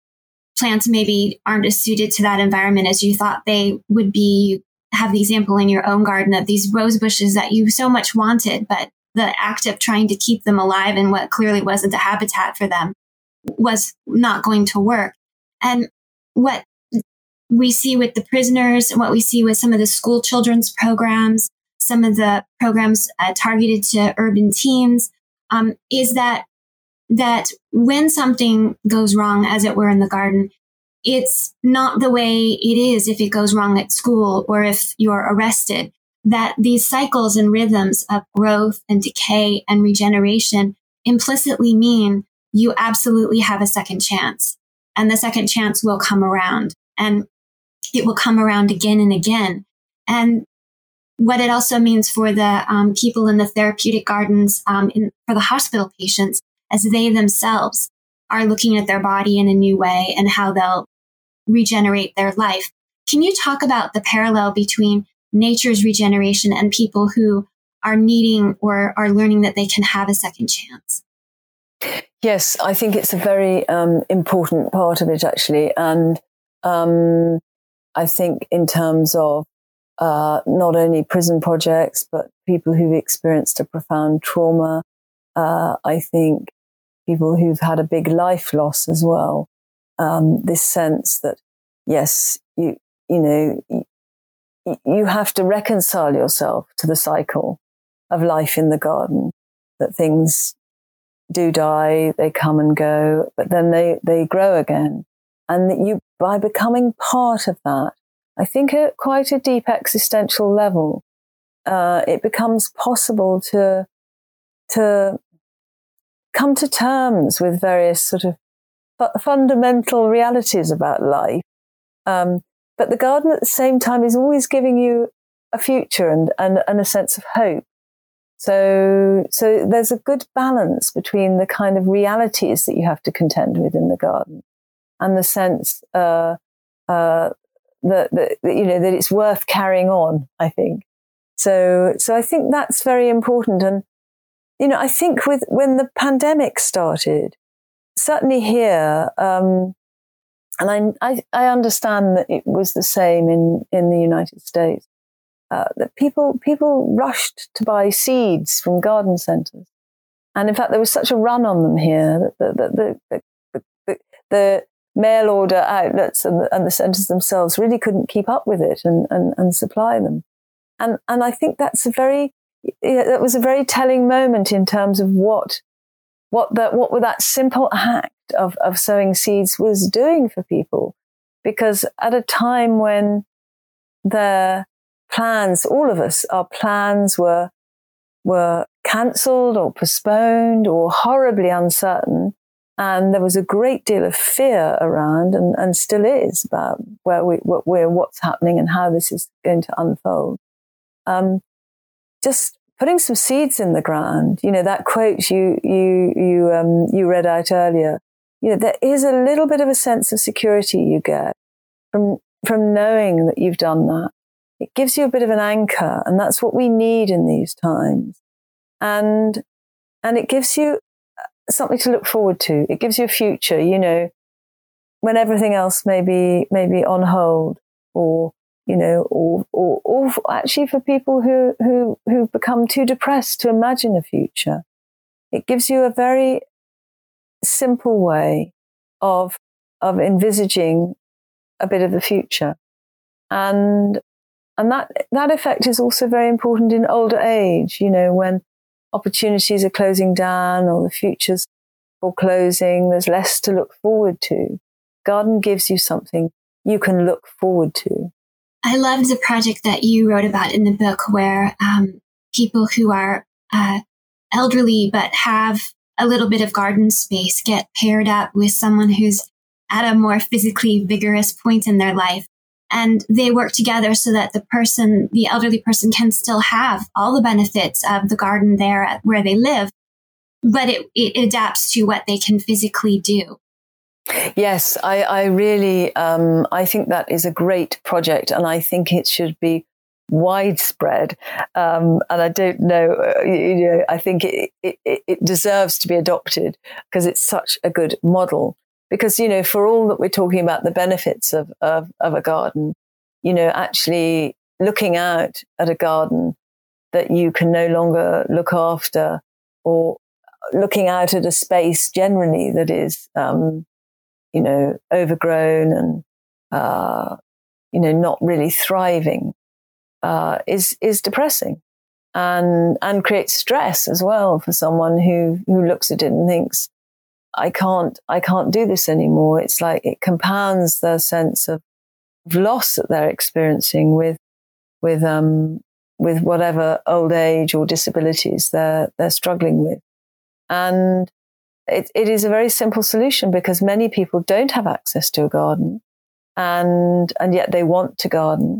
Plants maybe aren't as suited to that environment as you thought they would be. You have the example in your own garden of these rose bushes that you so much wanted, but the act of trying to keep them alive in what clearly wasn't a habitat for them was not going to work. And what we see with the prisoners, what we see with some of the school children's programs, some of the programs uh, targeted to urban teens, um, is that that when something goes wrong, as it were, in the garden, it's not the way it is if it goes wrong at school or if you're arrested. That these cycles and rhythms of growth and decay and regeneration implicitly mean you absolutely have a second chance. And the second chance will come around. And it will come around again and again. And what it also means for the um, people in the therapeutic gardens, um, in, for the hospital patients, as they themselves are looking at their body in a new way and how they'll regenerate their life. Can you talk about the parallel between nature's regeneration and people who are needing or are learning that they can have a second chance? Yes, I think it's a very um, important part of it, actually. And um, I think in terms of uh, not only prison projects, but people who've experienced a profound trauma, uh, I think people who've had a big life loss as well. Um, this sense that, yes, you, you know, you, you have to reconcile yourself to the cycle of life in the garden, that things do die, they come and go, but then they, they grow again. And that you, by becoming part of that, I think at quite a deep existential level, uh, it becomes possible to, to come to terms with various sort of fu- fundamental realities about life. Um, but the garden at the same time is always giving you a future and, and, and a sense of hope. So, so there's a good balance between the kind of realities that you have to contend with in the garden and the sense, uh, uh, that, that, you know, that it's worth carrying on, I think. So, so I think that's very important. And, you know, I think with, when the pandemic started, certainly here, um, and I, I, I understand that it was the same in, in the United States, uh, that people, people rushed to buy seeds from garden centres. And in fact, there was such a run on them here that the, the, the, the, the, the mail order outlets and the, and the centres themselves really couldn't keep up with it and, and, and supply them. And, and I think that's a very, you know, that was a very telling moment in terms of what, what that, what that simple act of, of sowing seeds was doing for people. Because at a time when their plans, all of us, our plans were, were cancelled or postponed or horribly uncertain, And there was a great deal of fear around, and, and still is, about where we, what we're, what's happening and how this is going to unfold. Um, just putting some seeds in the ground, you know, that quote you, you, you, um, you read out earlier, you know, there is a little bit of a sense of security you get from, from knowing that you've done that. It gives you a bit of an anchor, and that's what we need in these times. And, and it gives you something to look forward to. It gives you a future, you know, when everything else may be, may be on hold, or, you know, or, or, or actually for people who, who, who become too depressed to imagine a future. It gives you a very simple way of, of envisaging a bit of the future. And, and that, that effect is also very important in older age, you know, when opportunities are closing down or the future's foreclosing, there's less to look forward to. Garden gives you something you can look forward to. I loved the project that you wrote about in the book where um, people who are uh, elderly but have a little bit of garden space get paired up with someone who's at a more physically vigorous point in their life. And they work together so that the person, the elderly person, can still have all the benefits of the garden there at where they live, but it, it adapts to what they can physically do. Yes, I, I really, um, I think that is a great project, and I think it should be widespread. Um, and I don't know, uh, you know, I think it, it, it deserves to be adopted because it's such a good model. Because, you know, for all that we're talking about the benefits of, of, of a garden, you know, actually looking out at a garden that you can no longer look after, or looking out at a space generally that is, um, you know, overgrown and, uh, you know, not really thriving, uh, is, is depressing and, and creates stress as well for someone who, who looks at it and thinks, I can't, I can't do this anymore. It's like it compounds their sense of loss that they're experiencing with, with, um, with whatever old age or disabilities they're, they're struggling with. And it, it is a very simple solution because many people don't have access to a garden, and, and yet they want to garden.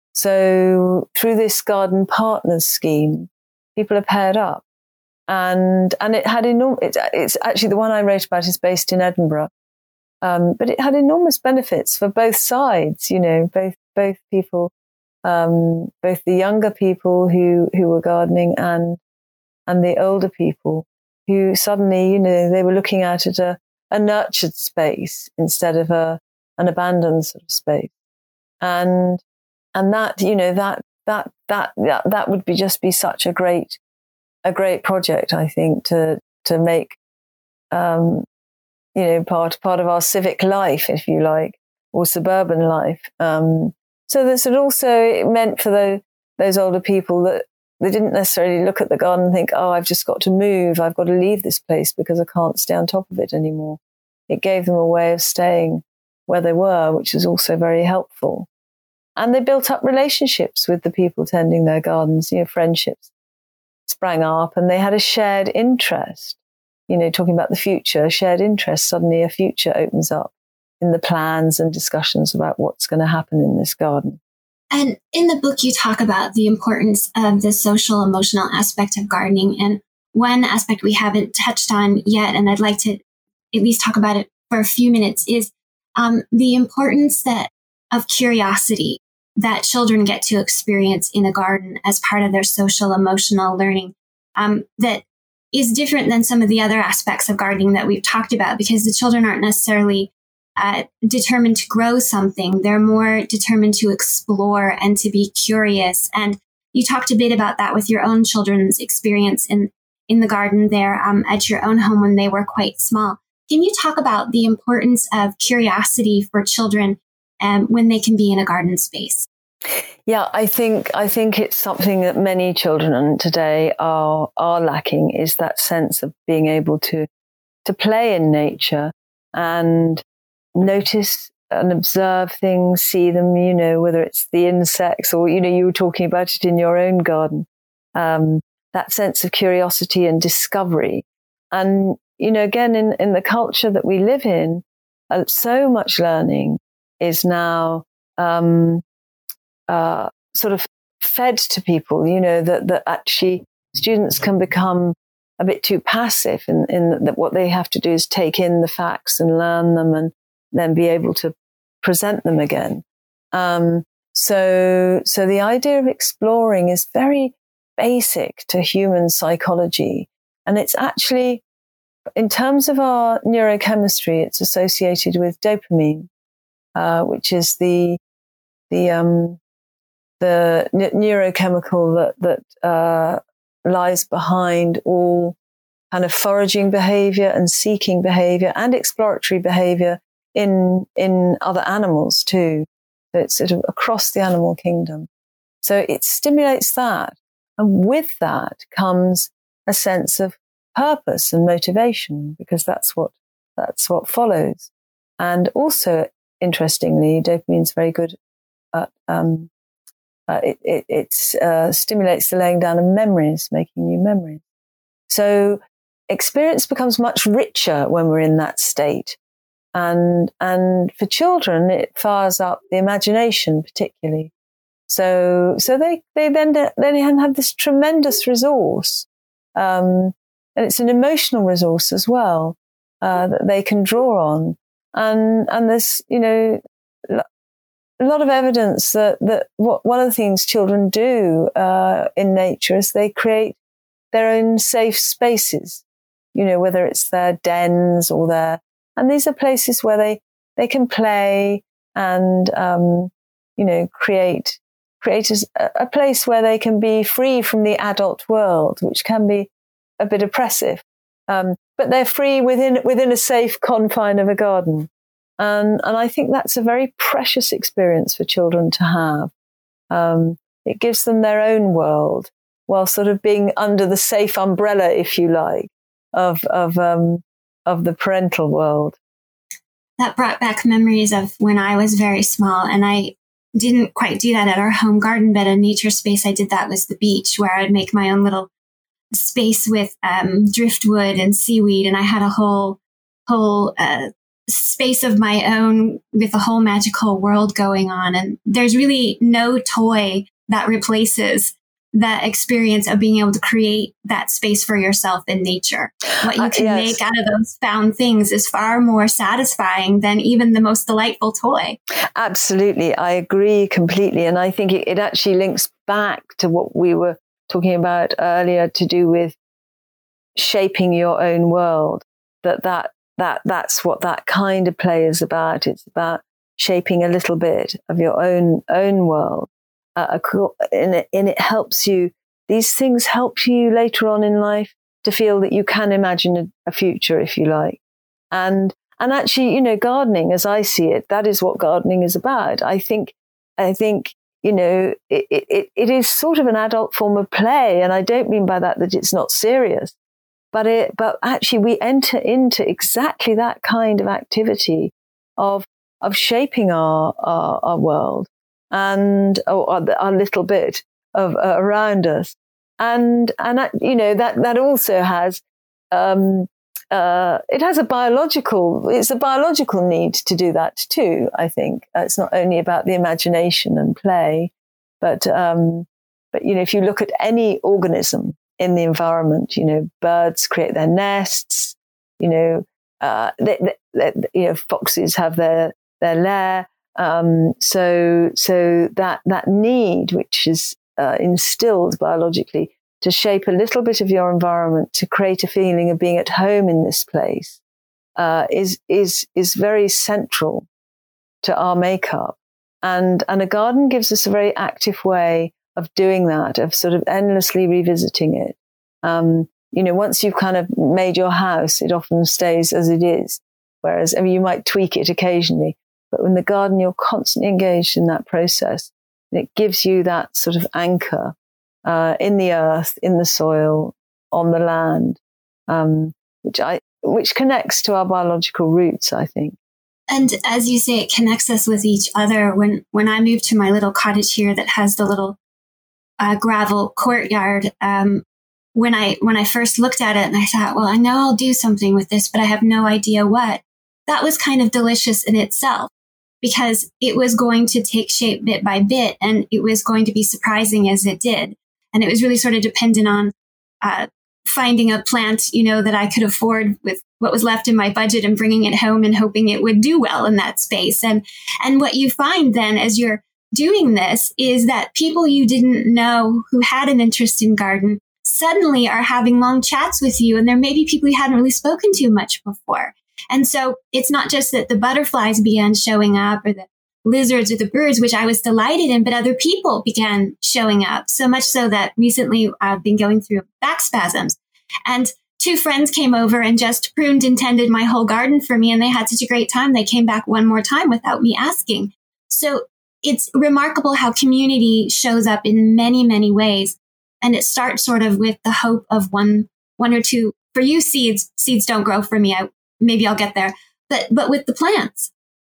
So through this Garden Partners scheme, people are paired up. And, and it had enormous, it's, it's actually the one I wrote about is based in Edinburgh. Um, but it had enormous benefits for both sides, you know, both, both people, um, both the younger people who, who were gardening and, and the older people who suddenly, you know, they were looking out at a, a nurtured space instead of a, an abandoned sort of space. And, and that, you know, that, that, that, that, that would be just be such a great, a great project, I think, to, to make, um, you know, part, part of our civic life, if you like, or suburban life. Um, so this had also meant for the, those older people that they didn't necessarily look at the garden and think, oh, I've just got to move. I've got to leave this place because I can't stay on top of it anymore. It gave them a way of staying where they were, which is also very helpful. And they built up relationships with the people tending their gardens, you know, friendships sprang up, and they had a shared interest, you know, talking about the future, shared interest. Suddenly a future opens up in the plans and discussions about what's going to happen in this garden. And in the book, you talk about the importance of the social emotional aspect of gardening. And one aspect we haven't touched on yet, and I'd like to at least talk about it for a few minutes, is um, the importance that of curiosity that children get to experience in a garden as part of their social emotional learning, um, that is different than some of the other aspects of gardening that we've talked about, because the children aren't necessarily uh, determined to grow something. They're more determined to explore and to be curious. And you talked a bit about that with your own children's experience in, in the garden there um, at your own home when they were quite small. Can you talk about the importance of curiosity for children Um, when they can be in a garden space? Yeah, I think I think it's something that many children today are are lacking, is that sense of being able to to play in nature and notice and observe things, see them, you know, whether it's the insects or, you know, you were talking about it in your own garden, um, that sense of curiosity and discovery. And, you know, again, in, in the culture that we live in, uh, so much learning is now um, uh, sort of fed to people, you know, that, that actually students can become a bit too passive in, in that what they have to do is take in the facts and learn them and then be able to present them again. Um, so, so the idea of exploring is very basic to human psychology. And it's actually, in terms of our neurochemistry, it's associated with dopamine, uh, which is the, the, um, the n- neurochemical that, that, uh, lies behind all kind of foraging behavior and seeking behavior and exploratory behavior in, in other animals too. So it's sort of across the animal kingdom. So it stimulates that. And with that comes a sense of purpose and motivation, because that's what, that's what follows. And also, interestingly, dopamine is very good at, um, uh, it, it, it uh, stimulates the laying down of memories, making new memories. So experience becomes much richer when we're in that state. And, and for children, it fires up the imagination particularly. So, so they, they then, then have this tremendous resource. Um, and it's an emotional resource as well, uh, that they can draw on. And, and there's, you know, a lot of evidence that, that what, one of the things children do, uh, in nature is they create their own safe spaces, you know, whether it's their dens or their, and these are places where they, they can play and, um, you know, create, create a, a place where they can be free from the adult world, which can be a bit oppressive. Um, but they're free within, within a safe confine of a garden. And, and I think that's a very precious experience for children to have. Um, it gives them their own world while sort of being under the safe umbrella, if you like, of, of, um, of the parental world. That brought back memories of when I was very small, and I didn't quite do that at our home garden, but a nature space I did that was the beach, where I'd make my own little space with um, driftwood and seaweed, and I had a whole whole uh, space of my own with a whole magical world going on. And there's really no toy that replaces that experience of being able to create that space for yourself in nature. What you can uh, yes. make out of those found things is far more satisfying than even the most delightful toy. Absolutely. I agree completely. And I think it, it actually links back to what we were talking about earlier, to do with shaping your own world. That, that, that, that's what that kind of play is about. It's about shaping a little bit of your own, own world. Uh, and, it, and it helps you, these things help you later on in life to feel that you can imagine a, a future, if you like. And, and actually, you know, gardening, as I see it, that is what gardening is about. I think, I think, you know, it, it, it is sort of an adult form of play. And I don't mean by that that it's not serious, but it, but actually we enter into exactly that kind of activity of, of shaping our, our, our world. And or, or a little bit of uh, around us, and and that, you know, that that also has um, uh, it has a biological it's a biological need to do that too. I think uh, it's not only about the imagination and play, but um, but you know, if you look at any organism in the environment, you know, birds create their nests, you know, uh, they, they, they, you know, foxes have their their lair. Um, so, so that, that need, which is, uh, instilled biologically to shape a little bit of your environment, to create a feeling of being at home in this place, uh, is, is, is very central to our makeup. And, and a garden gives us a very active way of doing that, of sort of endlessly revisiting it. Um, you know, once you've kind of made your house, it often stays as it is. Whereas, I mean, you might tweak it occasionally. But in the garden, you're constantly engaged in that process. And it gives you that sort of anchor uh, in the earth, in the soil, on the land, um, which I which connects to our biological roots, I think. And as you say, it connects us with each other. When when I moved to my little cottage here that has the little uh, gravel courtyard, um, when I, when I first looked at it and I thought, well, I know I'll do something with this, but I have no idea what. That was kind of delicious in itself, because it was going to take shape bit by bit, and it was going to be surprising as it did. And it was really sort of dependent on uh, finding a plant, you know, that I could afford with what was left in my budget and bringing it home and hoping it would do well in that space. And, and what you find then as you're doing this is that people you didn't know who had an interest in garden suddenly are having long chats with you. And there may be people you hadn't really spoken to much before. And so it's not just that the butterflies began showing up or the lizards or the birds, which I was delighted in, but other people began showing up. So much so that recently I've been going through back spasms, and two friends came over and just pruned and tended my whole garden for me. And they had such a great time. They came back one more time without me asking. So it's remarkable how community shows up in many, many ways. And it starts sort of with the hope of one, one or two. For you, seeds, seeds don't grow for me. I, maybe I'll get there, but, but with the plants.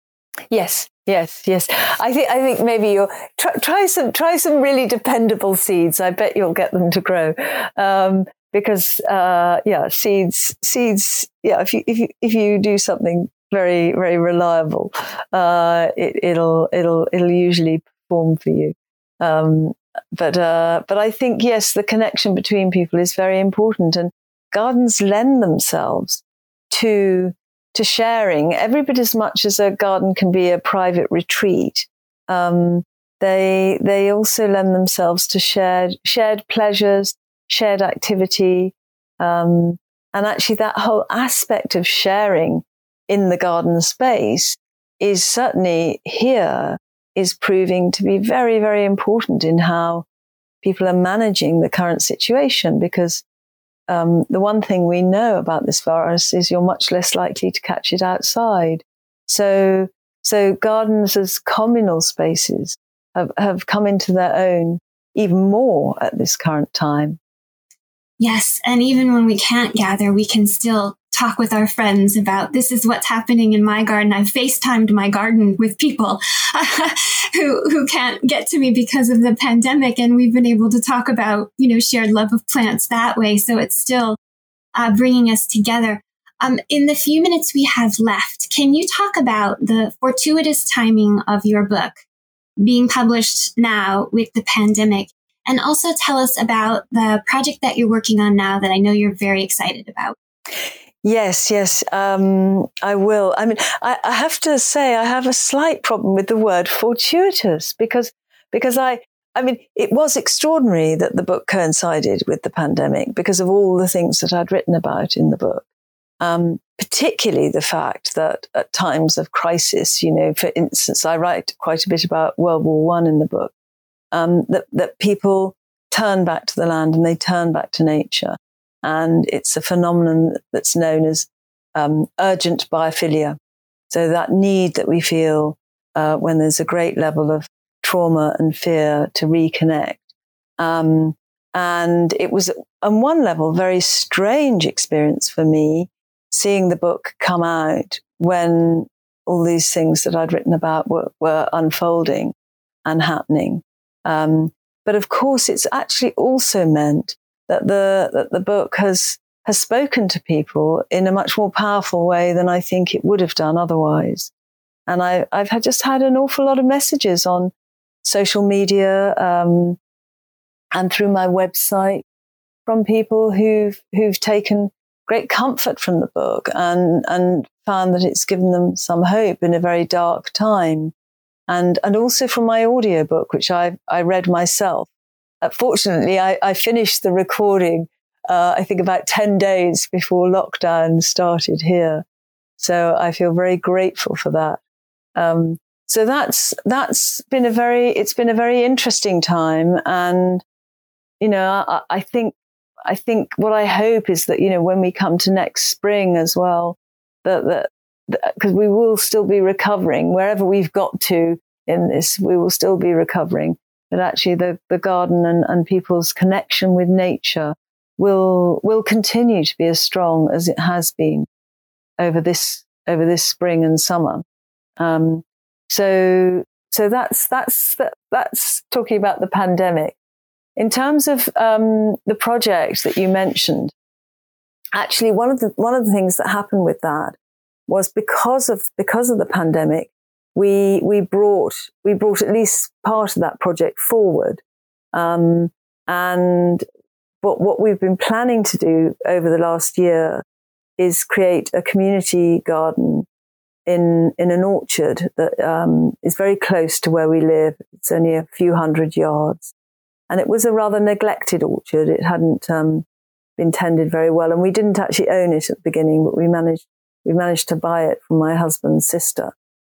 Yes, yes, yes. I think, I think maybe you'll try, try some, try some really dependable seeds. I bet you'll get them to grow. Um, because, uh, yeah, seeds, seeds, yeah, if you, if you, if you do something very, very reliable, uh, it, it'll, it'll, it'll usually perform for you. Um, but, uh, but I think, yes, the connection between people is very important, and gardens lend themselves to to sharing every bit as much as a garden can be a private retreat. Um, they they also lend themselves to shared shared pleasures, shared activity, um, and actually that whole aspect of sharing in the garden space is certainly here is proving to be very, very important in how people are managing the current situation, because Um, the one thing we know about this virus is you're much less likely to catch it outside. So, so gardens as communal spaces have, have come into their own even more at this current time. Yes. And even when we can't gather, we can still talk with our friends about, this is what's happening in my garden. I've FaceTimed my garden with people who who can't get to me because of the pandemic. And we've been able to talk about, you know, shared love of plants that way. So it's still uh, bringing us together. Um, in the few minutes we have left, can you talk about the fortuitous timing of your book being published now with the pandemic? And also tell us about the project that you're working on now that I know you're very excited about. Yes, yes, um, I will. I mean, I, I have to say I have a slight problem with the word fortuitous because, because I, I mean, it was extraordinary that the book coincided with the pandemic because of all the things that I'd written about in the book. Um, particularly the fact that at times of crisis, you know, for instance, I write quite a bit about World War One in the book, um, that, that people turn back to the land and they turn back to nature. And it's a phenomenon that's known as um, urgent biophilia. So that need that we feel uh, when there's a great level of trauma and fear to reconnect. Um, and it was, on one level, a very strange experience for me, seeing the book come out when all these things that I'd written about were, were unfolding and happening. Um, but of course, it's actually also meant that the that the book has has spoken to people in a much more powerful way than I think it would have done otherwise. And I, I've had just had an awful lot of messages on social media um, and through my website from people who've who've taken great comfort from the book and and found that it's given them some hope in a very dark time. And and also from my audiobook, which I I read myself. Uh, fortunately, I, I finished the recording, uh, I think about ten days before lockdown started here. So I feel very grateful for that. Um, so that's, that's been a very, it's been a very interesting time. And, you know, I, I think, I think what I hope is that, you know, when we come to next spring as well, that, that, because we will still be recovering wherever we've got to in this, we will still be recovering. That actually the, the garden and, and people's connection with nature will will continue to be as strong as it has been over this over this spring and summer. Um, so so that's that's that's talking about the pandemic. in terms of um, the project that you mentioned, actually, one of the one of the things that happened with that was because of because of the pandemic, we we brought we brought at least part of that project forward, um, and what what we've been planning to do over the last year is create a community garden in in an orchard that um, is very close to where we live. It's only a few hundred yards, and it was a rather neglected orchard. It hadn't um, been tended very well, and we didn't actually own it at the beginning, but we managed we managed to buy it from my husband's sister.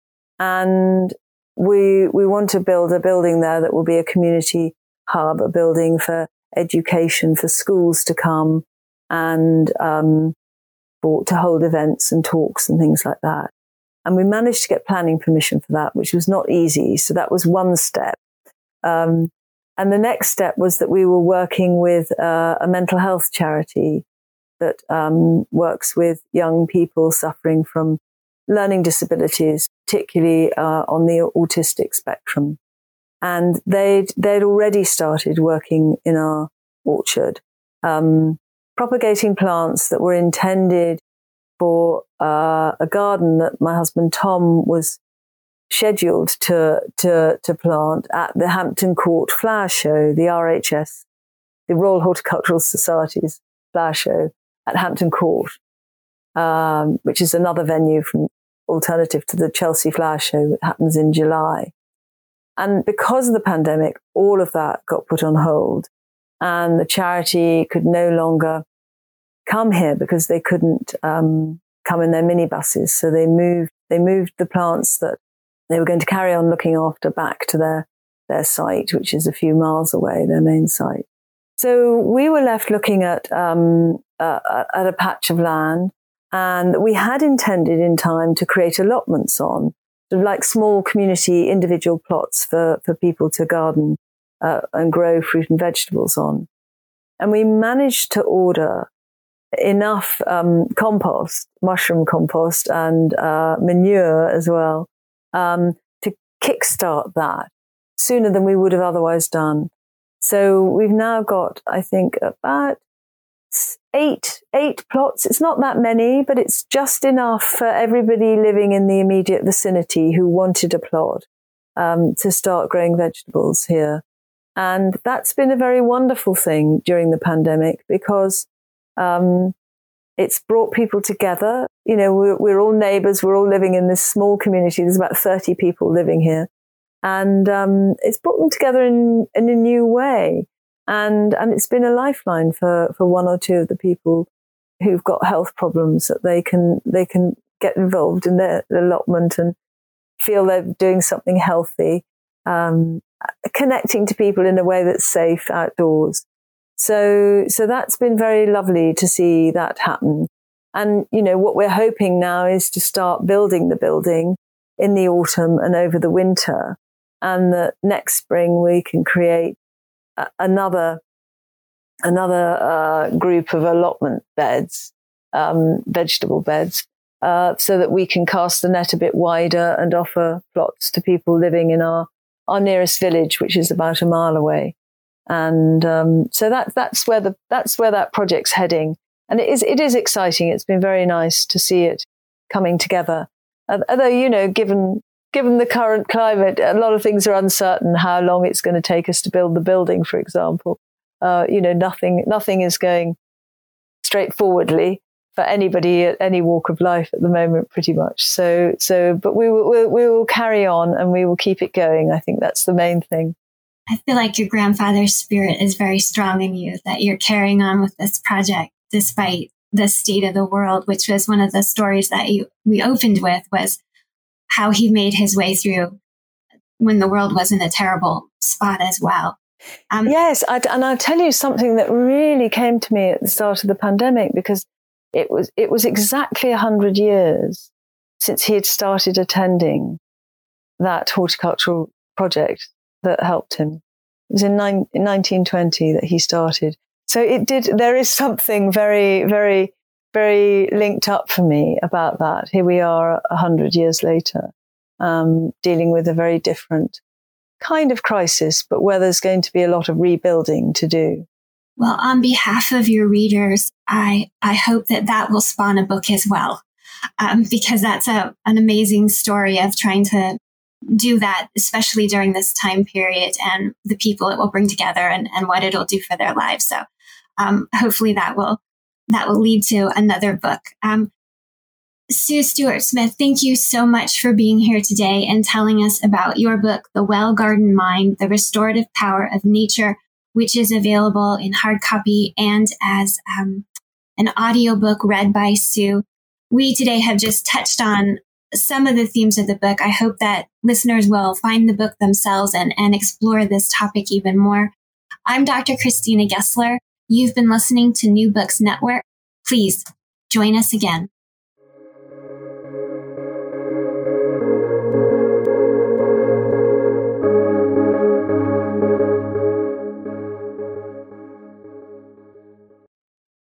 And we we want to build a building there that will be a community hub, a building for education, for schools to come and um, for, to hold events and talks and things like that. And we managed to get planning permission for that, which was not easy. So that was one step. Um, and the next step was that we were working with uh, a mental health charity that um, works with young people suffering from learning disabilities, particularly uh, on the autistic spectrum. And they'd, they'd already started working in our orchard, um, propagating plants that were intended for uh, a garden that my husband Tom was scheduled to, to, to plant at the Hampton Court Flower Show, the R H S, the Royal Horticultural Society's flower show at Hampton Court, um, which is another venue from alternative to the Chelsea Flower Show that happens in July. And because of the pandemic, all of that got put on hold, and the charity could no longer come here because they couldn't um, come in their minibuses. So they moved, they moved the plants that they were going to carry on looking after back to their, their site, which is a few miles away, their main site. So we were left looking at, um, uh, at a patch of land, and we had intended in time to create allotments on, sort of like small community individual plots for, for people to garden uh, and grow fruit and vegetables on. And we managed to order enough um, compost, mushroom compost, and uh, manure as well, um, to kickstart that sooner than we would have otherwise done. So we've now got, I think, about eight eight plots. It's not that many, but it's just enough for everybody living in the immediate vicinity who wanted a plot um, to start growing vegetables here. And that's been a very wonderful thing during the pandemic, because um, it's brought people together. You know, we're, we're all neighbors. We're all living in this small community. There's about thirty people living here. And um, it's brought them together in, in a new way. And and it's been a lifeline for, for one or two of the people who've got health problems, that they can they can get involved in their allotment and feel they're doing something healthy, um, connecting to people in a way that's safe outdoors. So so that's been very lovely to see that happen. And, you know, what we're hoping now is to start building the building in the autumn and over the winter, and that next spring we can create a- another another uh, group of allotment beds, um, vegetable beds, uh, so that we can cast the net a bit wider and offer plots to people living in our, our nearest village, which is about a mile away. And um, so that that's where the that's where that project's heading, and it is it is exciting. It's been very nice to see it coming together. Although, you know, given given the current climate, a lot of things are uncertain. How long it's going to take us to build the building, for example, uh, you know, nothing nothing is going straightforwardly for anybody at any walk of life at the moment, pretty much. So so, but we will we, we will carry on, and we will keep it going. I think that's the main thing. I feel like your grandfather's spirit is very strong in you, that you're carrying on with this project despite the state of the world, which was one of the stories that you, we opened with, was how he made his way through when the world was in a terrible spot as well. Um, yes, I, and I'll tell you something that really came to me at the start of the pandemic, because it was it was exactly one hundred years since he had started attending that horticultural project that helped him. It was in, nine, in nineteen twenty that he started. So it did, there is something very, very, very linked up for me about that. Here we are a hundred years later, um, dealing with a very different kind of crisis, but where there's going to be a lot of rebuilding to do. Well, on behalf of your readers, I, I hope that that will spawn a book as well, um, because that's a, an amazing story of trying to do that, especially during this time period, and the people it will bring together and, and what it'll do for their lives. So um, hopefully that will that will lead to another book. Um, Sue Stuart-Smith, thank you so much for being here today and telling us about your book, The Well Garden Mind, The Restorative Power of Nature, which is available in hard copy and as um, an audiobook read by Sue. We today have just touched on some of the themes of the book. I hope that listeners will find the book themselves and, and explore this topic even more. I'm Doctor Christina Gessler. You've been listening to New Books Network. Please join us again.